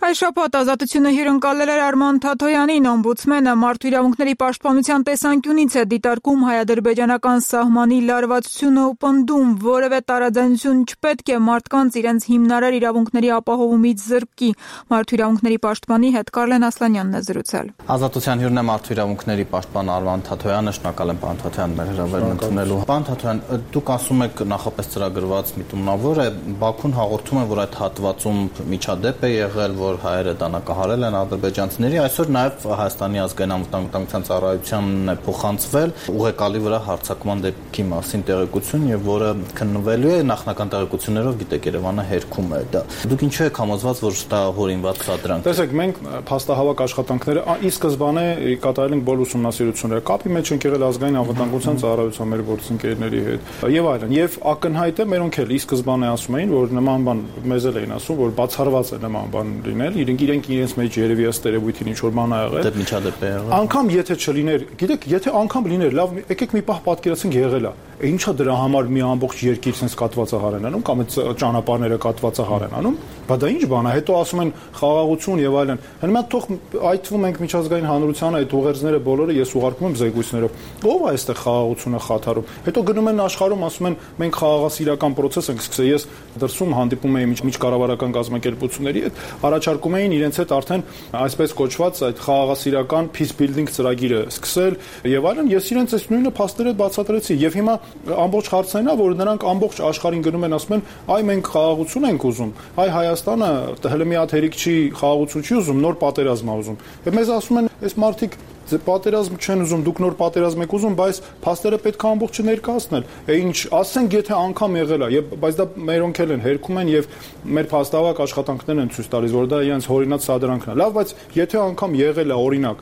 Այս շաբաթ Ազատությունը հյուրընկալել էր Արման Թաթոյանին, օմբուդսմենը մարդու իրավունքների պաշտպանության տեսանկյունից է դիտարկում հայ-ադրբեջանական սահմանի լարվածությունը ու պնդում, որևէ տարաձայնություն չպետք է մարդկանց իրենց հիմնարար իրավունքների ապահովումից զրկի։ Մարդու իրավունքների պաշտպանի հետ Կարլեն Ասլանյանն է զրուցել։ Ազատության հյուրն է մարդու իրավունքների պաշտպան Արման Թաթոյանը, շնորհակալ եմ պարոն Թաթոյան մեր հրավերն ընդունելու։ Պարոն Թաթոյան, դուք ասում եք նախապես ծրագրված միտումնավոր է, Բաքուն հաղորդում է, որ այդ հատվածում միջադեպ է եղել, որ հայերը դանակահարել են ադրբեջանցիների, այսօր նաև Հայաստանի ազգային անվտանգության ծառայությանն է փոխանցվել ուղեկալի վրա հարձակման դեպքի մասին տեղեկություն եւ որը քննվելու է նախնական տեղեկություններով, գիտեք, Երևանը հերքում է դա։ Դուք ինչու եք համոզված, որ դա հորինված սադրանք։ Տեսեք, մենք փաստահավաք աշխատանքները ի սկզբանե կատարել ենք բոլոր ուսումնասիրությունները, կապի մեջ ենք եղել ազգային անվտանգության ծառայության մեր գործընկերների հետ եւ այլն։ Եվ ակնհայտ է, մերոնք էլ ի սկզբանե ասում էին, որ նման բան մեզ էլ էին ասում, որ բացառված է նման բան լինել, իրենք իրենց մեջ երևի ըստ երևույթին ինչ որ բան ա եղել։ Դե միջադեպ է եղել։ Անկամ եթե չլիներ, գիտեք, եթե անգամ լիներ, լավ, եկեք մի պահ պատկերացնենք եղել է։ Ինչա դրա համար մի ամբողջ երկիր sense կատվածահար են անում կամ այդ ճանապարհները կատվածահար են անում, բայց դա ինչ բան է, հետո ասում են խաղաղություն եւ այլն։ Հենց թող այդ թվում ենք միջազգային հանրությանը այդ ուղերձները բոլորը ես ուղարկում եմ զեկույցներով։ Ո՞վ է այստեղ խաղաղությունը խաթարում։ Հետո գնում են աշխարհում ասում են մենք խաղաղասիրական process ենք սկսել։ Ես դրսում հանդիպում էի միջկառավարական կազմակերպությունների հետ, առաջարկում էին իրենց հետ արդեն այսպես կոչված այդ խաղաղասիրական peace building ծրագիրը սկսել եւ այլն։ Ես իրենց այս նույնը փաստերը բացատրեցի եւ հիմա ամբողջ հարցն է, որ նրանք ամբողջ աշխարհին գնում են ասում են, այ մենք խաղաղություն ենք ուզում, այ Հայաստանը հələ մի հատ հերիք չի խաղաղություն չի ուզում, նոր պատերազմ է ուզում։ Եվ մեզ ասում են, այս մարդիկ պատերազմ չեն ուզում, դուք նոր պատերազմ եք ուզում, բայց փաստերը պետք է ամբողջը ներկայացնել։ Ինչ, ասենք եթե անգամ եղել է, բայց դա մերոնք էլ են հերքում են եւ մեր փաստավակ աշխատանքներն են ցույց տալիս, որ դա իրենց հորինած սադրանքն է։ Լավ, բայց եթե անգամ եղել է, օրինակ,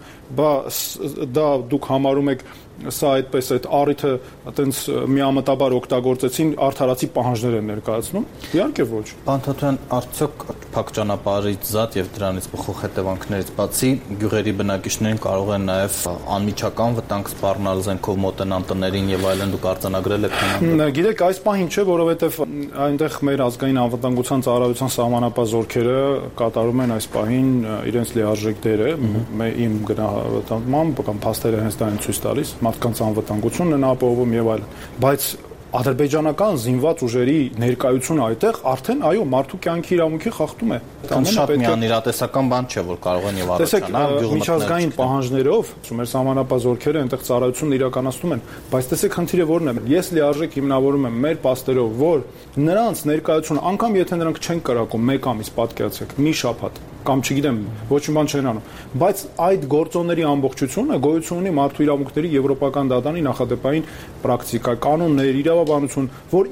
դա դուք համարում եք սա այդպես այդ առիթը այտենց միամտաբար օգտագործեցին արդարացի պահանջներ են ներկայացնում։ Իհարկե ոչ։ Պարոն Թաթոյան, արդյոք փակ ճանապարհից զատ եւ դրանից բխող հետևանքներից բացի գյուղերի բնակիչներին կարող են նաեւ անմիջական վտանգ սպառնալ, զենքով մոտենան տներին եւ այլն, դուք արձանագրել եք նա։ Գիտեք, այս պահին չէ, որովհետեւ այնտեղ մեր ազգային անվտանգության ծառայության սահմանապահ զորքերը կատարում են այս պահին իրենց լիարժեք դերը, իմ գնահատմամբ կամ փաստերը հենց դա են ցույց տալիս, մարդկանց անվտանգությունն են ապահովում եւ այլն, բայց ադրբեջանական զինված ուժերի ներկայությունը այդտեղ արդեն այո մարդու կյանքի իրավունքի խախտում է։ Դա շատ միանիրատեսական բան չէ, որ կարող են եւ առաջանալ գյուղը միջազգային պահանջներով, մեր սահմանապահ զորքերը այնտեղ ծառայությունն իրականացնում են, բայց տեսեք խնդիրը որն է։ Ես լիարժեք հիմնավորում եմ մեր պաստերով, որ նրանց ներկայությունը, անգամ եթե նրանք չեն կրակում 1 ամիս, պատկերացրեք, մի շաբաթ կամ չգիտեմ, ոչ մի բան չեն անում, բայց այդ գործոնների ամբողջությունը գոյություն ունի մարդու իրավունքների եվրոպական դատարանի նախադեպային պրակտիկա, կանոններ, իրավաբանություն, որ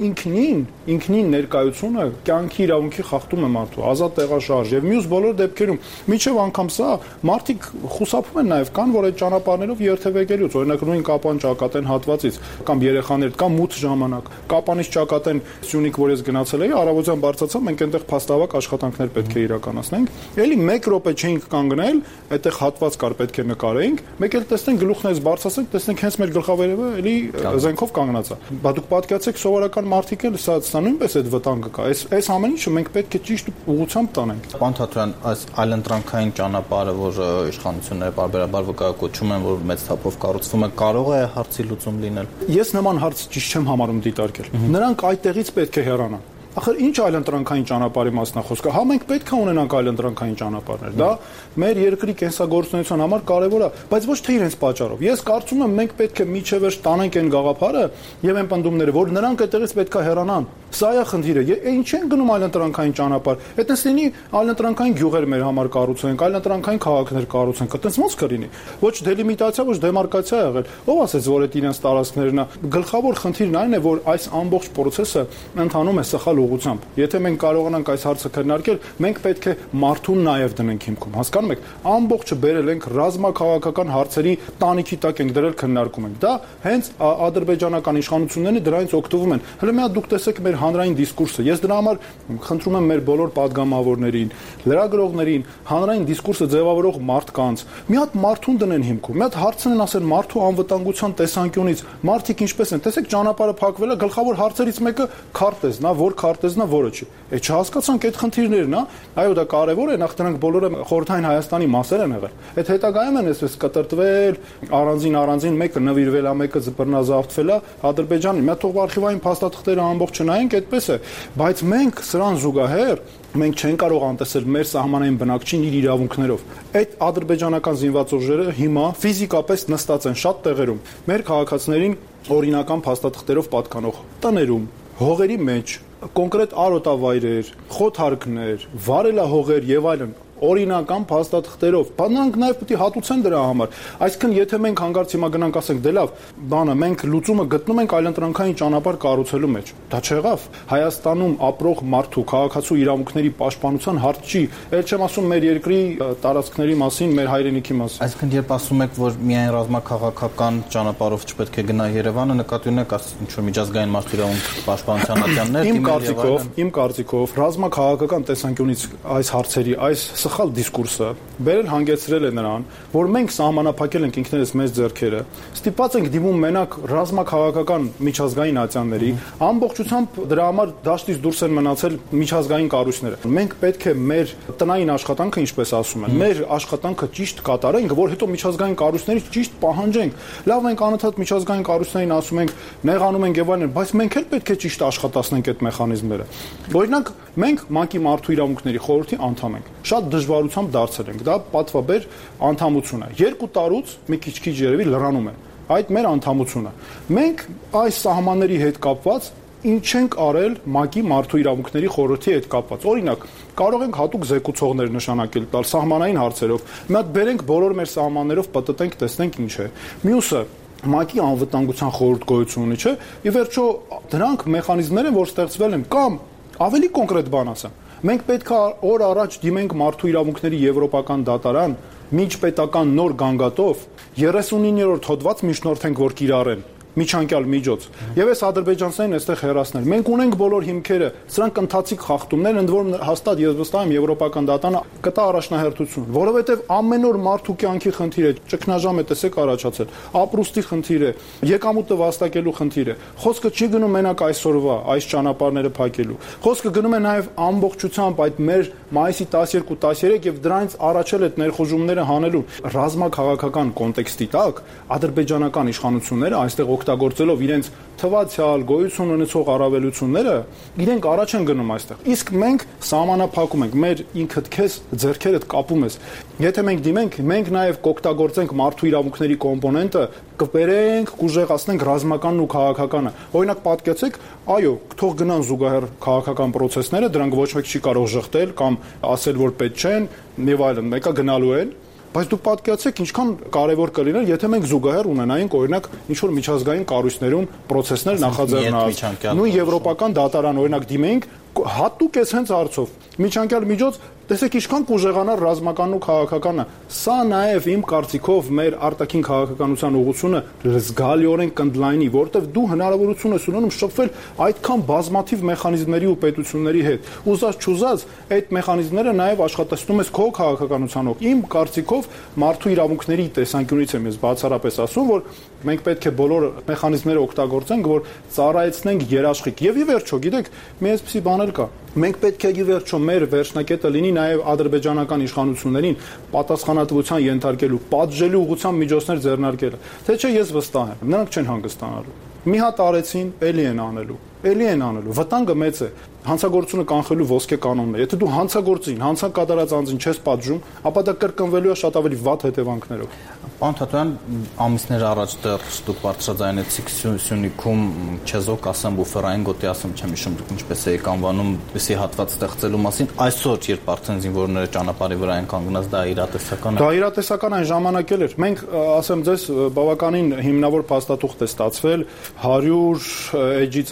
ինքնին ներկայությունը կյանքի իրավունքի խախտում է մարդու, ազատ տեղաշարժ եւ մյուս բոլոր դեպքերում, միջև անգամ սա մարդիկ խուսափում են նաեւ կան, որ այդ ճանապարհներով երթևեկելուց, օրինակ նույն Կապան ճակատեն հատվածից կամ երեխաներ կամ մութ ժամանակ, Կապանից ճակատեն Սյունիք, որ ես գնացել էի, առավոտյան բարձրացա, մենք այնտեղ փաստավակ աշխատանքներ պետք է իրականացնենք։ Էլի 1 րոպե չէինք կանգնել, այդտեղ հատված կար պետք է նկարեինք, մեկ էլ տեսնենք գլուխներից բարձրացանք, տեսնենք հենց մեր գլխավերևը էլի զենքով կանգնած է։ Բա դուք պատկերացեք սովորական մարդիկ էլ սա նույնպես այդ վտանգը կա։ Այս ամեն ինչը մենք պետք է ճիշտ ուղղությամբ տանենք։ Պարոն Թաթոյան, այս այլընտրանքային ճանապարհը, որ իշխանությունները բարբերաբար վկայակոչում են, որ մեծ թափով կառուցվում է, կարող է հարցի լուծում լինել։ Ես նման հարց ճիշտ չեմ համարում դիտարկել։ Նրանք այդտեղից պետք է հեռանան։ Ախր ինչ այլընտրանքային ճանապարհի մասն է խոսքը։ Հա մենք պետք է ունենանք այլընտրանքային ճանապարհներ։ Դա մեր երկրի կենսագործունեության համար կարևոր է, բայց ոչ թե իրենց պատճառով։ Ես կարծում եմ մենք պետք է միջևերջ տանենք այն գաղափարը եւ այն պնդումները, որ նրանք այդտեղից պետք է հեռանան։ Սա է խնդիրը։ Ինչ են գնում այլընտրանքային ճանապարհ։ Այդտենց լինի այլընտրանքային գյուղեր մեր համար կառուցենք, այլընտրանքային քաղաքներ կառուցենք։ Այդտենց ո՞նց կլինի։ Ոչ դելիմիտացիա, ոչ դեմարկացիա ա եղել։ Ո՞վ ասեց, որ այդ իրենց տարածքներն է։ Գլխավոր խնդիրն այն է, որ այս ամբողջ process-ը ընթանում է սխալ ուղղությամբ։ Եթե մենք կարողանանք այս հարցը քննարկել, մենք պետք է մարդուն նաև դնենք հիմքում։ Հասկանում եք, ամբողջը բերել ենք ռազմաքաղաքական հարցերի տանիքի տակ ենք դրել քննարկում ենք։ Դա հենց ադրբեջանական իշխանությունները դրանից օգտվում են։ Հələ մի հատ դուք տեսեք մեր հանրային դիսկուրսը։ Ես դրա համար խնդրում եմ մեր բոլոր падգամավորներին, լրագրողներին, հանրային դիսկուրսը ձևավորող մարդկանց մի հատ մարդուն դնեն հիմքում։ Մի հատ հարցնեն, ասեն մարդու անվտանգության տեսանկյունից մարդիկ ինչպես են։ Տեսեք, ճանապարհը փակվել է, գլխավոր հարցերից մեկը քարտեզն է, որ քարտեզն է, որը չի։ Այդ չհասկացանք այդ խնդիրներն, այո, դա կարևոր է, նախ դրանք բոլորը խորհրդային Հայաստանի մասեր են եղել։ Այդ հետագայում են այսպես կտրտվել, առանձին մեկը նվիրվել է, մեկը բռնազավթվել է Ադրբեջանի։ Մի հատ թող արխիվային փաստաթղթերը ամբողջ չնայենք, այդպես է, բայց մենք սրան զուգահեռ մենք չենք կարող անտեսել մեր սահմանային բնակչին իր իրավունքներով։ Այդ ադրբեջանական զինված ուժերը հիմա ֆիզիկապես նստած են շատ տեղերում մեր քաղաքացիներին օրինական փաստաթղթերով պատկանող տներում, հողերի մեջ, կոնկրետ արոտավայրեր, խոթարկներ, վարելահողեր եւ այլն օրինական փաստաթղթերով։ Նրանք նաև պետք է հատուցեն դրա համար։ Այսինքն, եթե մենք հանգարց հիմա գնանք ասենք, դե լավ, բանը մենք լուծումը գտնում ենք այլընտրանքային ճանապարհ կառուցելու մեջ։ Դա չեղավ։ Հայաստանում ապրող մարդու քաղաքացու իրավունքների պաշտպանության հարց չի, ել չեմ ասում մեր երկրի տարածքների մասին, մեր հայրենիքի մասին։ Այսինքն, երբ ասում եք, որ միայն ռազմաքաղաքական ճանապարհով չպետք է գնա Երևանը, նկատի ունեք ինչ որ միջազգային մարդու իրավունք պաշտպանության ատյաններ, իմ կարծիքով ռազմաքաղաքական տեսանկյունից այս հարցերի այս սխալ դիսկուրսը բերել հանգեցրել է նրան, որ մենք սահմանափակել ենք ինքներս մեծ ձեռքերը, ստիպված ենք դիմում մենակ ռազմաքաղաքական միջազգային ատյանների, ամբողջությամբ դրա համար դաշտից դուրս են մնացել միջազգային կառույցները։ Մենք պետք է մեր տնային աշխատանքը, ինչպես ասում են, մեր աշխատանքը ճիշտ կատարենք, որ հետո միջազգային կառույցներից ճիշտ պահանջենք։ Լավ, մենք անընդհատ միջազգային կառույցներին ասում ենք, նեղանում ենք եւ այլն, բայց մենք էլ պետք է ճիշտ աշխատացնենք այդ մեխանիզմները։ Օրինակ, մենք ՄԱԿ-ի մարդու իրավունքների խորհրդի անդամ ենք։ Շատ դժվարությամբ դարձել ենք։ Դա պատվաբեր անդամություն է։ 2 տարուց մի քիչ երևի լրանում է այդ մեր անդամությունը։ Մենք այս սահմանների հետ կապված ինչ ենք արել ՄԱԿ-ի մարդու իրավունքների խորհրդի հետ կապված։ Օրինակ, կարող ենք հատուկ զեկուցողներ նշանակել տալ սահմանային հարցերով։ Մի հատ բերենք բոլոր մեր սահմաններով պատտենք, տեսնենք ինչ է։ Մյուսը ՄԱԿ-ի անվտանգության խորհուրդ գոյություն ունի, չէ՞։ Ի վերջո դրանք մեխանիզմներ են, որ ստեղծվել են, կամ ավելի կոնկրետ բան ասեմ։ Մենք պետք է օր առաջ դիմենք մարդու իրավունքների եվրոպական դատարան միջպետական նոր գանգատով 39-րդ հոդված միջնորդենք, որ կիրառեն միջանկյալ միջոց։ Եվ այս ադրբեջանցիներին այստեղ հեռացնել։ Մենք ունենք բոլոր հիմքերը, սրանք ընթացիկ խախտումներ, ընդ որում հաստատ ես վստահ եմ եվրոպական դատան կտա առաջնահերթություն, որովհետև ամեն օր մարդու կյանքի խնդիր է, ճգնաժամ է տեսեք առաջացել, ապրուստի խնդիր է, եկամուտը վաստակելու խնդիր է։ Խոսքը չի գնում մենակ այսօրվա այս ճանապարհները փակելու։ Խոսքը գնում է նաև ամբողջությամբ այդ մեր մայիսի 12-13 եւ դրանից առաջել այդ ներխուժումները հանելու ռազմաքաղաքական կոնտեքստի տակ ադրբեջանական իշխանությունները այստեղ օգտագործելով իրենց թվացial գոյություն ունեցող առավելությունները, իրենք առաջ են գնում այստեղ։ Իսկ մենք սահմանափակում ենք, մեր ինքդ քեզ ձեռքերդ կապում ես։ Եթե մենք դիմենք, մենք նաև կօգտագործենք մարդու իրավունքների կոմպոնենտը, կբերենք, կուժեղացնենք ռազմականն ու քաղաքականը։ Օրինակ, պատկերացեք, այո, թող գնան զուգահեռ քաղաքական process-ները, դրանք ոչ մեկ չի կարող ժխտել կամ ասել, որ պետք չեն, եւ այլն, մեկը գնալու են։ Բայց դուք պատկերացեք ինչքան կարևոր կլիներ, եթե մենք զուգահեռ ունենայինք օրինակ ինչ որ միջազգային կառույցներում process-ներ նախաձեռնած, նույն եվրոպական դատարան օրինակ դիմենք հատուկ էս հենց հարցով միջանկյալ միջոց տեսեք ինչքան կուժեղանար ռազմականն ու քաղաքականը։ Սա նաև իմ կարծիքով մեր արտաքին քաղաքականության ուղղությունը զգալիորեն կընդլայնի, որովհետև դու հնարավորություն ես ունենում շփվել այդքան բազմաթիվ մեխանիզմների ու պետությունների հետ։ Ուզած-չուզած այդ մեխանիզմները նաև աշխատացնում ես քո քաղաքականությանով։ Իմ կարծիքով մարդու իրավունքների տեսանկյունից եմ ես բացառապես ասում, որ մենք պետք է բոլոր մեխանիզմները օգտագործենք, որ ծառայեցնենք երաշխիք։ Եվ ի վերջո, գիտեք, մի այսպիսի բան էլ կա։ Մենք պետք է ի վերջո մեր վերջնակետը լինի նաև ադրբեջանական իշխանություններին պատասխանատվության ենթարկելու, պատժելու ուղղությամբ միջոցներ ձեռնարկելը։ Թե չէ ես վստահ եմ, նրանք չեն հանգստանալու։ Մի հատ արեցին, էլի են անելու։ Վտանգը մեծ է։ Հանցագործությունը կանխելու ոսկե կանոնն է։ Եթե դու հանցագործին, հանցանք կատարած անձին չես պատժում, ապա դա կրկնվելու է շատ ավելի վատ հետևանքներով։ Պարոն Թաթոյան, ամիսներ առաջ դեռ դուք բարձրաձայնեցիք Սյունիքում չեզոք ասեմ բուֆերային գոտի ասեմ, չեմ հիշում դուք ինչպես եք անվանում, այսի հատված ստեղծելու մասին։ Այսօր, երբ արդեն զինվորները ճանապարհի վրա են կանգնած, դա իրատեսական է։ Դա իրատեսական այն ժամանակ էլ էր։ Մենք, ասեմ ձեզ, բավականին հիմնավոր փաստաթուղթ է ստացվել 100 էջից ավել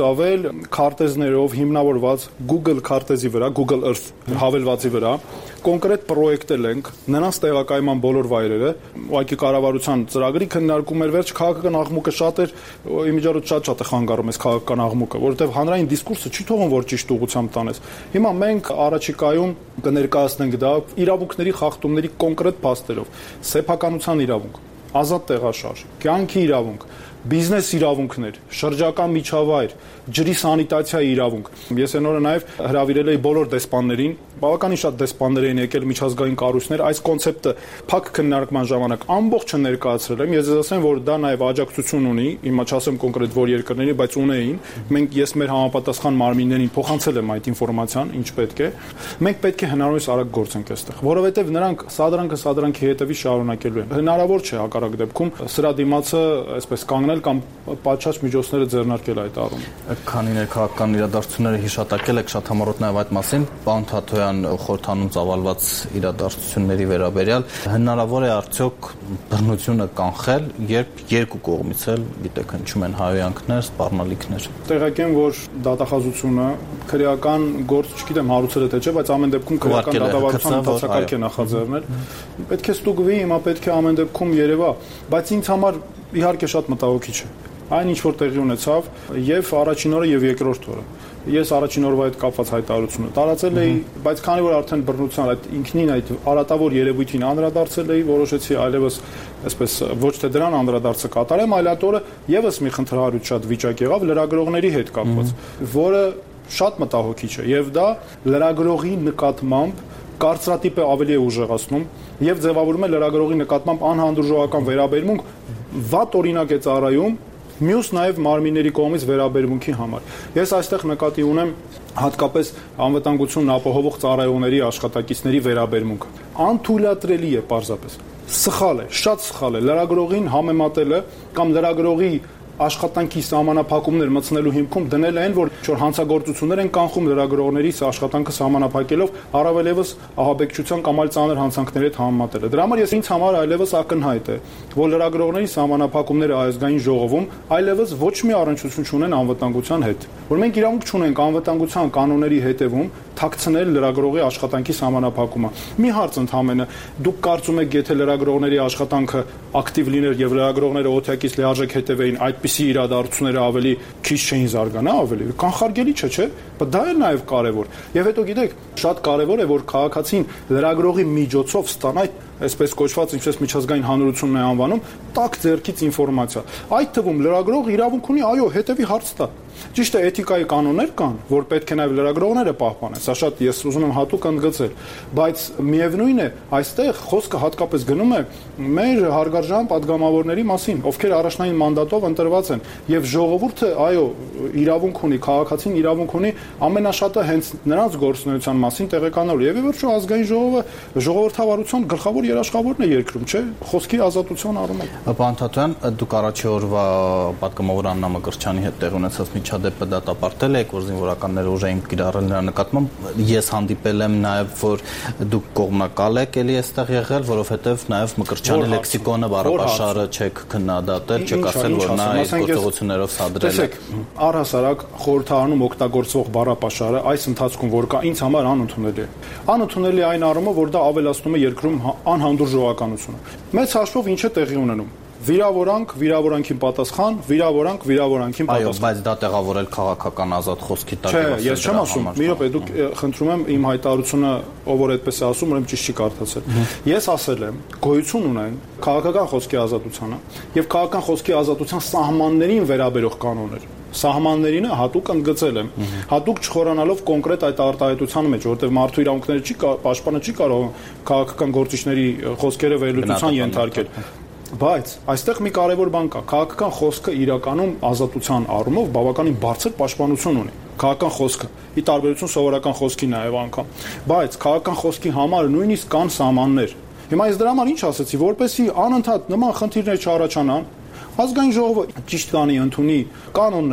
քարտեզներով հիմնավորված Google քարտեզի վրա, Google Earth հավելվածի վրա կոնկրետ պրոյեկտել ենք նրանց տեղակայման բոլոր վայրերը, ուղղակի կառավարության ծրագրի քննարկում էր, վերջ քաղաքական աղմուկը շատ էր, իմիջիայլոց շատ է խանգարում այս քաղաքական աղմուկը, որովհետև հանրային դիսկուրսը չի թողում, որ ճիշտ ուղղությամբ տանես։ Հիմա մենք առաջիկայում կներկայացնենք դա իրավունքների խախտումների կոնկրետ փաստերով, սեփականության իրավունք, ազատ տեղաշարժ, կյանքի իրավունք, բիզնես իրավունքներ, շրջակա միջավայր, ջրի սանիտացիա իրավունք։ Ես այն օրը նաև հրավիրել էի բոլոր դեսպաններին, բավականին շատ դեսպաններ էին եկել միջազգային կառույցներ, այս կոնցեպտը փակ քննարկման ժամանակ ամբողջը ներկայացրել եմ։ Ես ասեմ, որ դա նաև աջակցություն ունի, հիմա չասեմ կոնկրետ որ երկրների, բայց ունեին։ Ես մեր համապատասխան մարմիններին փոխանցել եմ այդ ինֆորմացիան, ինչ պետք է։ Մենք պետք է հնարավորինս արագ գործենք այստեղ, որովհետև նրանք սադրանքի հետևի շարունակելու են։ Հնարավոր չէ հակառակ դեպքում սրա դիմացը այսպես կանգնել կամ պատշաճ միջոցները ձեռնարկել այդ առումով։ Քանի ներքաղաքական իրադարձությունները հիշատակել եք, շատ համառոտ նաև այդ մասին, պարոն Թաթոյան խորհրդանում ծավալված իրադարձությունների վերաբերյալ հնարավոր է արդյոք բռնությունը կանխել, երբ երկու կողմից էլ գիտեք հնչում են հայհոյանքներ, սպառնալիքներ։ Տեղյակ եմ, որ դատախազությունը քրեական գործ, չգիտեմ հարուցել է թե չէ, բայց ամեն դեպքում քրեական դատավարության ընթացակարգ է նախաձեռնել։ Պետք է ստուգվի, հիմա պետք է ամեն դեպքում երևա, բայց ինձ համար իհարկե շատ մտահոգիչ է։ Այն ինչ որ տեղի ունեցավ եւ առաջին օրը եւ երկրորդ օրը։ Ես առաջին օրվա հետ կապված հայտարարությունը տարածել էի, բայց քանի որ արդեն բռնության այդ ինքնին այդ արատավոր երևույթին անդրադարձել էի, որոշեցի այլևս այսպես ոչ թե դրան անդրադարձը կատարեմ, այլ այդ օրը եւս մի խնդրահարույց շատ վիճակ եղավ լրագրողների հետ կապված, որը շատ մտահոգիչ է եւ դա լրագրողի նկատմամբ կարծրատիպը ավելի է ուժեղացնում եւ ձևավորում է լրագրողի նկատմամբ անհանդուրժողական վերաբերմունք, վատ օրինակ է ծառայում մյուս նաև մարմինների կողմից վերաբերմունքի համար։ Ես այստեղ նկատի ունեմ հատկապես անվտանգությունն ապահովող ծառայողների աշխատակիցների վերաբերմունքը։ Անթույլատրելի է պարզապես։ Սխալ է, շատ սխալ է լրագրողին համեմատելը կամ լրագրողի աշխատանքի սահմանափակումներ մտցնելու հիմքում դնել են, որ հանցագործություններ են կանխում լրագրողների աշխատանքը սահմանափակելով, առավել եւս ահաբեկչության կամ այլ ծանր հանցանքների հետ համեմատելը։ Դրա համար ինձ համար այլևս ակնհայտ է, որ լրագրողների սահմանափակումները ազգային ժողովում այլևս ոչ մի առնչություն չունեն անվտանգության հետ, որ մենք իրավունք չունենք անվտանգության կանոնների հետևում թաքցնել լրագրողի աշխատանքի սահմանափակումը։ Մի հարց ընդհանրապես, դուք կարծում եք, եթե լրագրողների աշխատանքը ակտիվ լիներ եւ լրագրողները օթյակից լիարժեք հետևեին, այդպիսի իրադարձությունները ավելի քիչ չէին զարգանա, ավելի կանխարգելի չէ։ Բայց դա է նաեւ կարեւոր։ Եվ հետո գիտեք, շատ կարեւոր է, որ քաղաքացին լրագրողի միջոցով ստանա այսպես կոչված, ինչպես միջազգային հանրությունն է անվանում, տաք ձեռքից ինֆորմացիա։ Այդ թվում լրագրող իրավունք ունի, այո, հետևի հարց տա։ Ճիշտ է, էթիկայի կանոններ կան, որ պետք է նաև լրագրողները պահպանեն։ Սա շատ ես ուզում եմ հատուկ ընդգծել, բայց միևնույն է, այստեղ խոսքը հատկապես գնում է մեր հարգարժան падգամավորների մասին, ովքեր առաջնային մանդատով ընտրված են, եւ ժողովուրդը, այո, իրավունք ունի, քաղաքացին իրավունք ունի ամենաշատը հենց նրանց գործունեության մասին տեղեկանալու։ Եվ ի վերջո ազգային ժողովը ժողովրդավարության գլխավոր երաշխավորն է երկրում, չէ՞, խոսքի ազատության առումով։ Պարոն Թաթոյան, դուք առաջի օրվա падգամավոր Աննա Մկրտչյանի հետ տեղ ունեցած միջադեպը դատապարտել եք, որ զինվորականները ուժ էին կիրառել նրա նկատմամբ։ Ես հանդիպել եմ նաև, որ դուք կողմնակալ եք էլի այստեղ եղել, որովհետև նաև Մկրտչյանի լեքսիկոնը բառապաշարը չեք քննադատել, չեք ասել, որ նա այս գործողություններով սադրել է։ Տեսեք, առհասարակ խորհրդարանում օգտագործվող բառապաշարը այս ընթացքում որ կա, ինձ համար անընդունելի է։ Անընդունելի այն առումով, որ դա ավելացնում է երկրում անհանդուրժողականությունը։ Մեծ հաշվով ինչ է տեղի ունենում։ Վիրավորանք, վիրավորանքին պատասխան, վիրավորանք, վիրավորանքին պատասխան։ Այո, բայց դա տեղավորել քաղաքական ազատ խոսքի տակ է։ Չէ, ես չեմ ասում։ Մի րոպե, դուք խնդրում եմ իմ հայտարարությունը, ով որ այդպես է ասում, ուրեմն ճիշտ չի կարդացել։ Ես ասել եմ, գոյություն ունեն քաղաքական խոսքի ազատությունը եւ քաղաքական խոսքի ազատության սահմաններին վերաբերող կանոններ։ Սահմաններին հատուկ ընդգծել եմ, հատուկ չխորանալով կոնկրետ այդ արտահայտության մեջ, որտեղ մարդու իրավունքները պաշտպանը չի կարող քաղաքական գործիչների խոսքերը վերլուծության ենթարկել։ Բայց այստեղ մի կարևոր բան կա։ Քաղաքական խոսքը իրականում ազատության առումով բավականին բարձր պաշտպանություն ունի։ Քաղաքական խոսքը՝ ի տարբերություն սովորական խոսքի նաև անգամ։ Բայց քաղաքական խոսքի համար նույնիսկ կան սահմաններ։ Հիմա ես դրա համար ինչ ասացի, որպեսզի անընդհատ նման խնդիրներ չառաջանան, ազգային ժողովը ճիշտ կանի ընդունի կանոններ,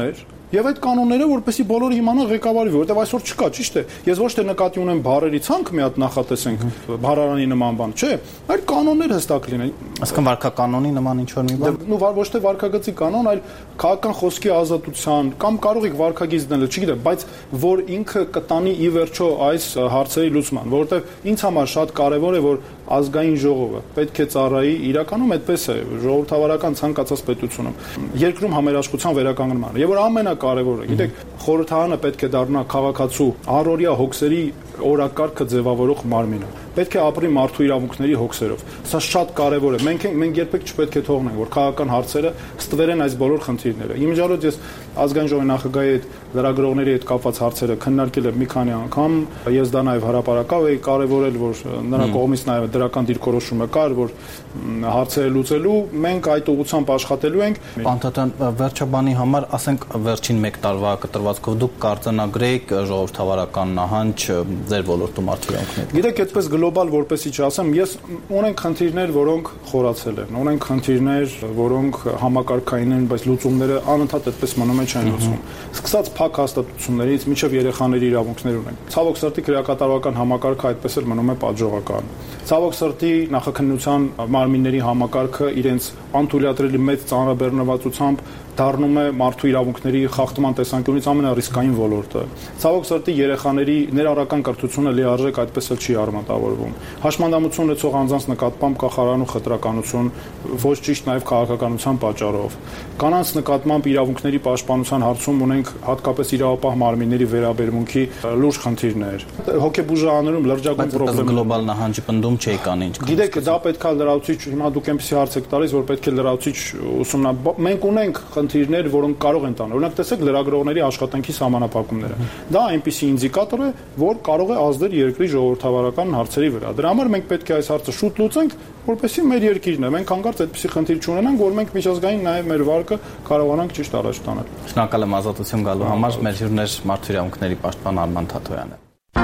եւ այդ կանոնները որպեսզի բոլորը իմանան ղեկավարի, որովհետեւ այսօր չկա, ճիշտ է։ Ես ոչ թե նկատի ունեմ բարերի ցանկ մի հատ նախատեսենք բարարանի նման բան, չէ, այլ կանոններ հստակ լինեն։ Այսինքն վարքականոնի նման ինչ որ մի բան։ Նու ոչ թե վարքագծի կանոն, այլ քաղաքական խոսքի ազատության կամ կարող եք վարքագիծ դնել, չգիտեմ, բայց որ ինքը կտանի ի վերջո այս հարցերի լուծման, որովհետեւ ինձ համար շատ կարեւոր է, որ ազգային ժողովը պետք է ծառայի, իրականում այդպես է ժողովրդավարական ցանկացած պետությունում երկրում համերաշխության վերականգնման եւ որ ամենակարևորը գիտեք խորհրդարանը պետք է դառնա քաղաքացու առօրյա հոգսերի օրակարգը ձևավորող մարմինը պետք է ապրի մարդու իրավունքների հոգսերով սա շատ կարեւոր է մենք երբեք չպետք է թողնենք որ քաղաքական հարցերը ստվերեն այս բոլոր խնդիրները իմիջիայլոց ես ազգային ժողովի նախագահի հետ լրագրողների հետ կապված հարցերը քննարկել եմ մի քանի անգամ ես դա նաեւ հրապարակավ էի կարեւորել որ նրա կողմից նաեւ դրական դիրքորոշումը կար որ հարցերը լուծելու մենք այդ ուղղությամբ աշխատելու ենք Պանթաթյան վերջաբանի համար ասենք վերջին 1 տարվա կտրվածքով դուք կարձանագրեիք ժողովրդավարական նահանջ ձեր ոլորտում արդյունքներ Գիտեք այդպես գլոբալ որպեսի չասեմ ես ունենք խնդիրներ որոնք խորացել են ունենք խնդիրներ որոնք համակարգային են բայց լուծումները անընդհատ այդպես մնում են չեն լուծվում սկսած փակ հաստատություններից մինչև երեխաների իրավունքներ ունենք ցավոք սրտի քրեակատարողական համակարգը այդպես էլ մնում է պատժողական ցավոք սրտի նախաքննության մարմինների համակարգը իրենց անթույլատրելի մեծ ծանրաբեռնվածությամբ դառնում է մարդու իրավունքների խախտման տեսանկյունից ամենառիսկային ոլորտը։ Ցավոք սրտի երեխաների ներառական կրթությունը լիարժեք այդպես էլ չի արմատավորվում։ Հաշմանդամություն ունեցող անձանց նկատմամբ կախարան ու խտրականություն ոչ ճիշտ նաև քաղաքականության պատճառով։ Կանանց նկատմամբ իրավունքների պաշտպանության հարցում ունենք հատկապես իրավապահ մարմինների վերաբերմունքի լուրջ խնդիրներ։ Հոգեբուժաներում լրջագույն խնդիրներ գլոբալ նահանջի պնդում չի կան ինչ։ Գիտեք, դա պետք է լրացուցիչ, հիմա դուք այնպեսի հարց եք տալիս, որ պետք է լրացուցիչ ուսումնասիրել։ Մենք ունենք խնդիրներ, որոնք կարող են տանել։ Օրինակ, տեսեք լրագրողների աշխատանքի սահմանափակումները։ Դա այնպիսի ինդիկատոր է, որ կարող է ազդել երկրի ժողովրդավարական հարցերի վրա։ Դրա համար մենք պետք է այս հարցը շուտ լուծենք, որպեսզի մեր երկիրն է։ Մենք հանկարծ այդպիսի խնդիր չունենանք, որ մենք միջազգային նաև մեր վարկը կարողանանք ճիշտ առաջ տանել։ Շնորհակալ եմ ազատություն գալու համար։ Մեր հյուրներ մարդու իրավունքների պաշտպան Արման Թաթոյանը։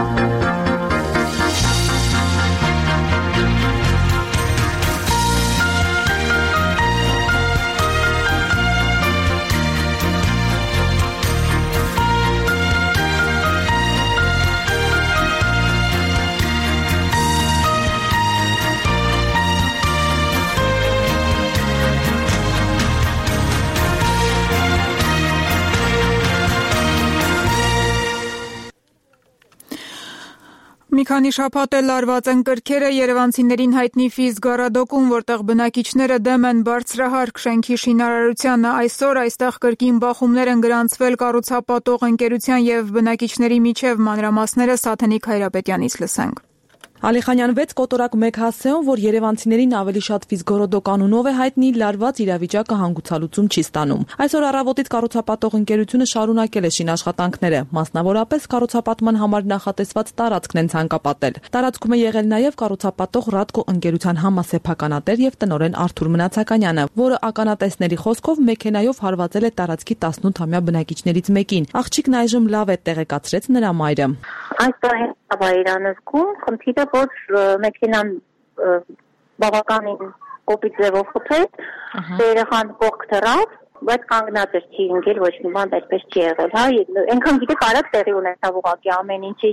Մի քանի շաբաթ է լարված են կրքերը երևանցիներին հայտնի Ֆիզգարադոկում, որտեղ բնակիչները դեմ են բարձրահարկ շենքի շինարարությանը։ Այսօր այստեղ կրկին բախումներ են գրանցվել կառուցապատող ընկերության եւ բնակիչների միջև մանրամասները Սաթենիկ Հայրապետյանից լսենք։ Ալիխանյան 6 կոտորակ 1 հասցեում, որ երևանցիներին ավելի շատ Ֆիզգորոդոկ անունով է հայտնի, լարված իրավիճակը հանգուցալուծում չի ստանում։ Այսօր առավոտից կառուցապատող ընկերությունը շարունակել է շինաշխատանքները, մասնավորապես կառուցապատման համար նախատեսված տարածքն են ցանկապատել։ Տարածքում է եղել նաև կառուցապատող Ռադկո ընկերության համասեփականատեր եւ տնօրեն Արթուր Մնացականյանը, որը ականատեսների խոսքով մեքենայով հարվածել է տարածքի 18-ամյա բնակիչներից մեկին։ Աղջիկն այժմ լավ է տեղեկացրեց նրա մայրը։ Այստեղ Ավայրանսկում խնդիրը որ մեքենան բավականին կոպիտ ձևով խփեց, երեխան կողք թռավ, բայց կանգնած էր չի ընկել ոչ մի բան այդպես չի եղել, հա, այնքան գիտեք արագ տեղի ունեցավ ուղղակի ամեն ինչը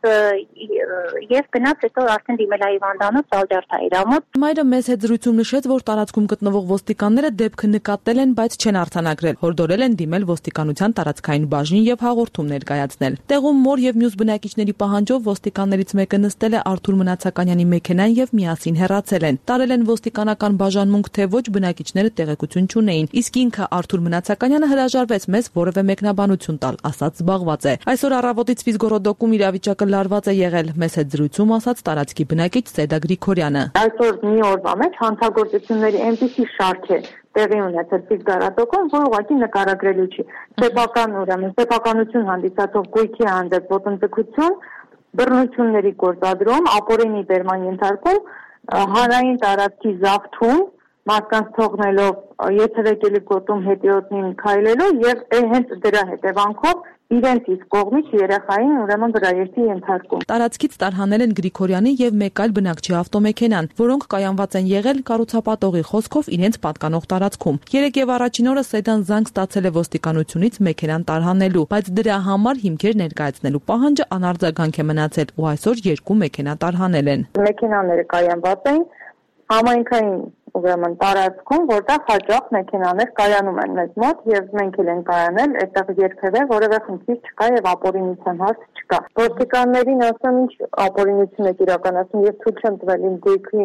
եւ գնաց հետո արդեն դիմել Այվանդանոց Ալջարթայի իրամոտ։ Մայրը մեծ հետ զրույցում նշեց, որ տարածքում գտնվող ոստիկանները դեպքը նկատել են, բայց չեն արձանագրել, հորդորել են դիմել ոստիկանության տարածքային բաժին եւ հաղորդում ներկայացնել։ Տեղում մոր եւ մյուս բնակիչների պահանջով ոստիկաններից մեկը նստել է Արթուր Մնացականյանի մեքենան եւ միասին հեռացել են։ Տարել են ոստիկանական բաժանմունք, թե ոչ բնակիչները տեղեկություն չունեին, իսկ ինքը Արթուր Մնացականյանը հրաժարվեց մեզ որևէ մեկնաբանություն տալ, ասաց զբաղված է։ Այսօր առավոտից Ֆիզգորոդոկում իրավիճակը լարված է եղել, մեզ հետ զրույցում ասաց տարածքի բնակիչ Սեդա Գրիգորյանը։ Այսօր մի օրվա մեջ հանցագործությունների այնպիսի շարք է տեղի ունեցել Ֆիզգարադոկում, որ ուղղակի նկարագրելու չի։ Սեփական ուրեմն սեփականություն հանդիսացող գույքի հանդեպ ոտնձգություն, բռնությունների գործադրում, ապօրինի բերման ենթարկում, հանրային տարածքի զավթում, մարդկանց թողնելով եթերեկելի գոտում հետիոտնին քայլելով եւ հենց դրա հետևանքով իրենց իսկ կողմից երեխային ուրեմն վրայերթի ենթարկում։ Տարածքից տարհանել են Գրիգորյանի եւ մեկ այլ բնակչի ավտոմեքենան, որոնք կայանված են եղել կառուցապատողի խոսքով իրենց պատկանող տարածքում։ Երեկ եւ առաջին օրը Սեդան զանգ ստացել է ոստիկանությունից մեքենան տարհանելու, բայց դրա համար հիմքեր ներկայացնելու պահանջը անարձագանք է մնացել ու այսօր 2 մեքենա տարհանել են։ Մեքենաները կայանված են համայնքային ուրեմն տարածքում, որտեղ հաճախ մեքենաներ կայանում են մեզ մոտ եւ մենք էլ ենք կայանել, այդտեղ երբևէ որևէ խնդիր չկա եւ ապօրինության հարց չկա։ Ոստիկաններին ասեմ ինչ ապօրինություն եք իրականացնում եւ թույլ չեն տվել իմ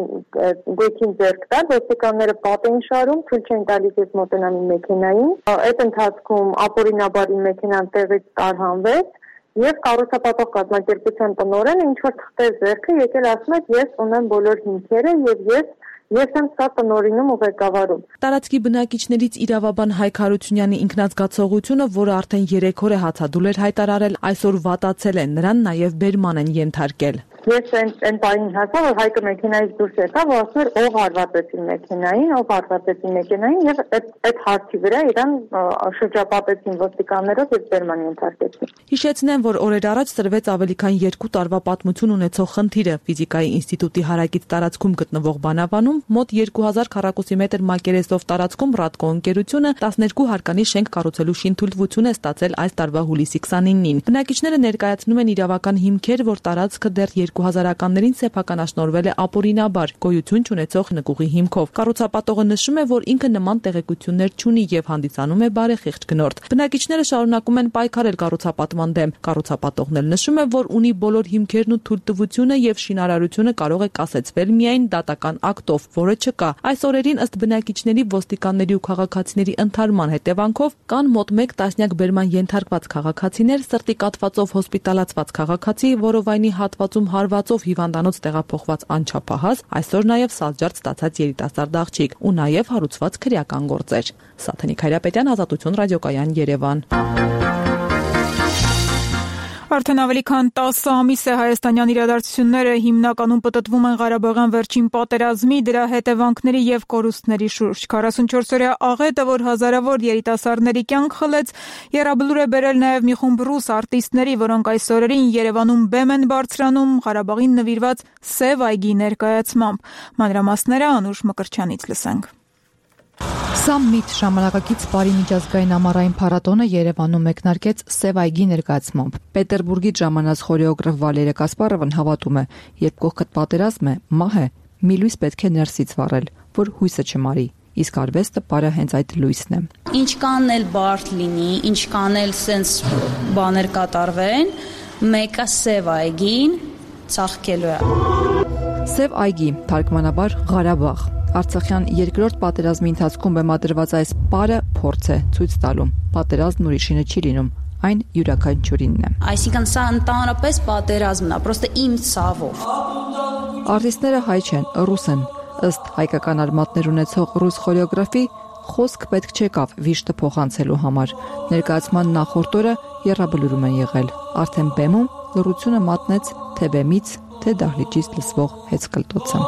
գույքին ձեռք տալ, ոստիկանները պատ են շարում, թույլ չեն տալիս ես մոտենամ իմ մեքենային, այդ ընթացքում ապօրինաբար իմ մեքենան տեղից տարհանվեց Եվ կառուցապատող կազմակերպության տնօրենը ինչ որ թղթեր ձեռքը եկել ասում է ես ունեմ բոլոր հիմքերը եւ ես եմ սա տնօրինում ու ղեկավարում։ Տարածքի բնակիչներից իրավաբան Հայկ Հարությունյանի ինքնազգացողությունը, որը արդեն 3 օր է հացադուլ էր հայտարարել, այսօր վատացել է, նրան նաև բերման են ենթարկել։ Ես այն պահին հասա, որ Հայկը մեքենայից դուրս եկավ ու ասում էր ով արվածեց իմ մեքենային եւ այդ հարցի վրա իրան շրջապատեցին ոստիկաններով եւ բերման ենթարկեցին։ Հիշեցնեմ, որ օրեր առաջ սրվեց ավելի քան 2 տարվա պատմություն ունեցող խնդիրը ֆիզիկայի ինստիտուտի հարակից տարածքում գտնվող բանավանում մոտ 2000 քառակուսի մետր մակերեսով տարածքում Ռադկո ընկերությունը 12 հարկանի շենք կառուցելու շինթույլտվություն է ստացել այս տարվա հուլիսի 29-ին։ Բնակիչները ներկայացնում են իրավական հիմքեր, որ տարածքը դեռ 2000-ականներին սեփականաշնորհվել է ապօրինաբար գոյություն չունեցող նկուղի հիմքով։ Կառուցապատողը նշում է, որ ինքը նման տեղեկություններ չունի եւ հանդիսանում է բարեխիղճ գնորդ։ Բնակիչները շարունակում են պայքարել կառուցապատման դեմ։ Կառուցապատողն էլ նշում է, որ ունի բոլոր հիմքերն ու թույլտվությունը եւ շինարարությունը կարող է կասեցվել միայն դատական ակտով, որը չկա։ Այս օրերին ըստ բնակիչների, ոստիկանների ու քաղաքացիների ընթարման հետևանքով կան մոտ 1 տասնյակ բերման ենթարկված քաղաքացիներ, սրտի կաթվածով հոսպիտալացված քաղաքացի, որովայնի հատվածում հարվածով հիվանդանոց տեղափոխված անչափահաս, այսօր նաև սալջարդ ստացած երիտասարդ աղջիկ ու նաև հարուցված քրեական գործեր։ Սաթենիկ Հայրապետյան, Ազատություն ռադիոկայան, Երևան։ Արդեն ավելի քան 10 ամիս է հայաստանյան իրադարձությունները հիմնականում պտտվում են Ղարաբաղյան վերջին պատերազմի, դրա հետևանքների եւ կորուստների շուրջ։ 44-օրյա աղետը, որ հազարավոր երիտասարդների կյանք խլեց, եռաբլուր է բերել նաեւ մի խումբ ռուս արտիստների, որոնք այս օրերին Երևանում բեմ են բարձրանում Ղարաբաղին նվիրված Սև այգի ներկայացմամբ։ Մանրամասները Անուշ Մկրտչյանից լսենք։ Սամմիթ ժամանակակից բարի միջազգային ամառային փառատոնը Երևանում մեկնարկեց Սև այգի ներկայացմամբ։ Պետերբուրգից ժամանած խորեոգրաֆ Վալերիա Կասպարովն հավատում է, երբ կողքդ պատերազմ է, մահ է, մի լույս պետք է ներսից վառել, որ հույսը չմարի։ Իսկ արվեստը բարը հենց այդ լույսն է։ Ինչքան էլ բարդ լինի, ինչքան էլ սենց բաներ կատարվեն, մեկը Սև այգին ծաղկելու է։ Սև այգի, թարգմանաբար Ղարաբաղ։ Արցախյան երկրորդ պատերազմի ընթացքում բեմադրված այս պարը փորձ է ցույց տալու։ Պատերազմն ուրիշինը չի լինում, այն յուրաքանչյուրինն է։ Այսինքն սա ընդհանրապես պատերազմն է, պրոստը իմ ցավով։ Արտիստները հայ չեն, ռուս են։ Ըստ հայկական արմատներ ունեցող ռուս խորեոգրաֆի, խոսք պետք չեկավ վիշտը փոխանցելու համար։ Ներկայացման նախորդ օրը եռաբլուրում են եղել։ Արդեն բեմում լռությունը մատնեց թե բեմից, թե դահլիճից լսվող հեծկլտոցը։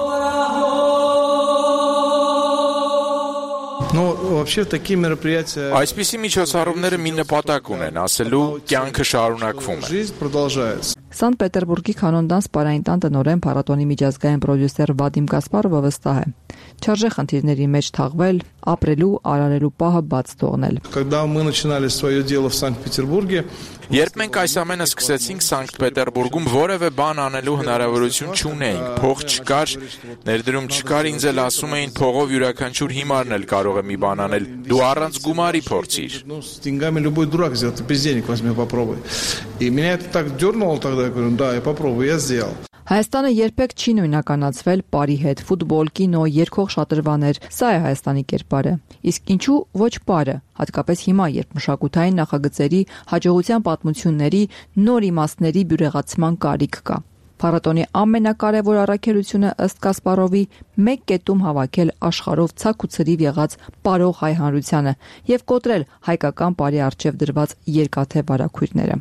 Այսպիսի միջոցառումները մի նպատակ ունեն, ասելու կյանքը շարունակվում է։ Սանտ Պետերբուրգի կանոնդանս պարային տան տնօրեն փառատոնի միջազգային պրոդյուսեր Վադիմ Կասպարովը վստահ է։ Չարժե խնդիրների մեջ թաղվել, ապրելու, արարելու պահը բաց թողնել։ Երբ մենք այս ամենը սկսեցինք Սանկտ Պետերբուրգում, որևէ բան անելու հնարավորություն չունեինք, փող չկար, ներդրում չկար, ինձ էլ ասում էին փողով յուրաքանչյուր հիմարն էլ կարող է մի բան անել, դու առանց գումարի փորձիր։ Հայաստանը երբեք չի նույնականացվել պարի հետ, ֆուտբոլ, կինո, երգող շատրվաներ, սա է Հայաստանի կերպարը։ Իսկ ինչու ոչ պարը, հատկապես հիմա, երբ մշակութային նախագծերի, հաջողության պատմությունների, նոր իմաստների բյուրեղացման կարիք կա։ Փառատոնի ամենակարևոր առաքելությունը ըստ Կասպարովի մեկ կետում հավաքել աշխարհով ցակ ու ցրիվ եղած պարող հայ հանրությանը եւ կոտրել հայկական պարի առջև դրված երկաթե վարակույրները։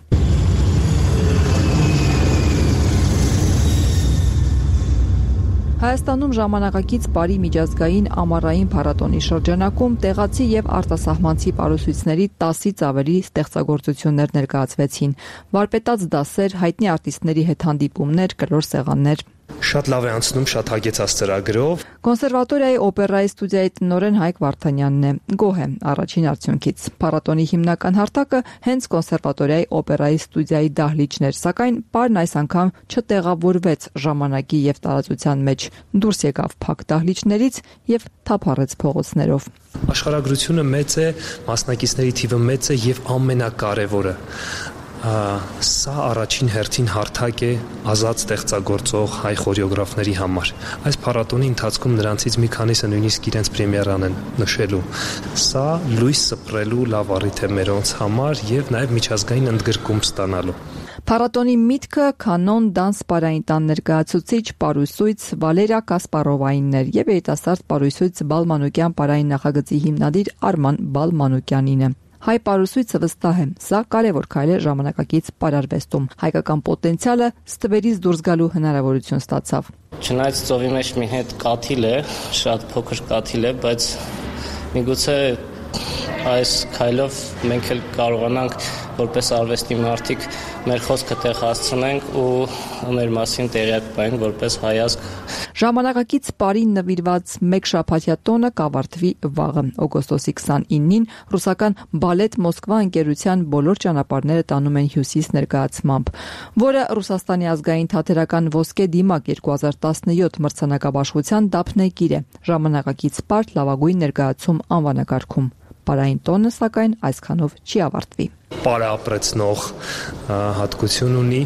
Հայաստանում ժամանակակից բարի միջազգային ամառային փառատոնի շրջանակում տեղացի եւ արտասահմանցի պարուսույցների 10-ից ավելի ստեղծագործություններ ներկայացվեցին։ Վարպետաց դասեր, հայտնի արտիստների հետ հանդիպումներ, կլոր սեղաններ։ Շատ լավ է անցնում, շատ հագեցած ծրագրով։ Կոնսերվատորիայի օպերայի ստուդիայի տնօրեն Հայկ Վարդանյանն է։ Գոհ է առաջին արդյունքից։ Փառատոնի հիմնական հարթակը հենց կոնսերվատորիայի օպերայի ստուդիայի դահլիճն էր, սակայն պարն այս անգամ չտեղավորվեց ժամանակի եւ տարածության մեջ, դուրս եկավ փակ դահլիճներից եւ թափառեց փողոցներով։ Աշխարհագրությունը մեծ է, մասնակիցների թիվը մեծ է եւ ամենակարևորը սա առաջին հերթին հարթակ է ազատ ստեղծագործող հայ խորեոգրաֆների համար։ Այս փառատոնի ընթացքում նրանցից մի քանիսը նույնիսկ իրենց պրեմիերան են նշելու։ Սա լույս սփռելու լավ առիթ է մերոնց համար եւ նաեւ միջազգային ընդգրկում ստանալու։ Փառատոնի միտքը կանոն դանս պարային տան ներկայացուցիչ պարուսույց Վալերիա Կասպարովայինն էր եւ երիտասարդ պարուսույց Բալմանուկյան պարային նախագծի հիմնադիր Արման Բալմանուկյանին է։ Հայ պարուսույցը վստահ է, սա կարևոր քայլ է ժամանակակից պարարվեստում։ Հայկական պոտենցիալը ստվերից դուրս գալու հնարավորություն ստացավ։ Չնայած ծովի մեջ մի հետ կաթիլ է, շատ փոքր կաթիլ է, բայց միգուցե այս քայլով մենք էլ կարողանանք որպես արվեստի մարդիկ մեր խոսքը տեղ հասցնենք ու մեր մասին տեղյակ բանենք որպես հայազգ։ Ժամանակակից պարին նվիրված մեկ շաբաթյա տոնը կավարտվի վաղը, օգոստոսի 29-ին ռուսական Բալետ Մոսկվա ընկերության բոլոր ճանապարհները տանում են հյուսիս ներկայացմամբ, որը Ռուսաստանի ազգային թատերական ոսկե դիմակ 2017 մրցանակաբաշխության դափնեկիր է, ժամանակակից պարտ լավագույն ներկայացում անվանակարգում։ Պարային տոնը, սակայն, այսքանով չի ավարտվի։ Պարը ապրեցնող հատկություն ունի։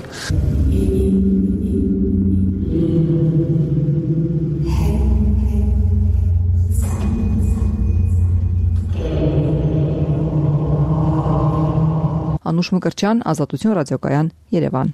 Անուշ Մկրտչյան, Ազատություն ռադիոկայան, Երևան։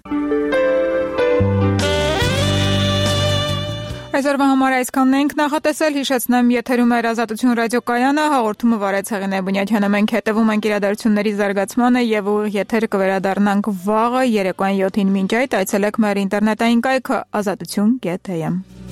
Այսօրվա համար այսքանն ենք նախատեսել, հիշեցնեմ, եթերում է Ազատություն ռադիոկայանը, հաղորդումը վարեց Հեղինե Բունյաթյանը, մենք հետևում ենք իրադարձությունների զարգացմանը եւ ուղիղ եթեր կվերադառնանք վաղը երեկոյան 7-ին, մինչ այդ այցելեք մեր ինտերնետային կայքը azatutyon.am։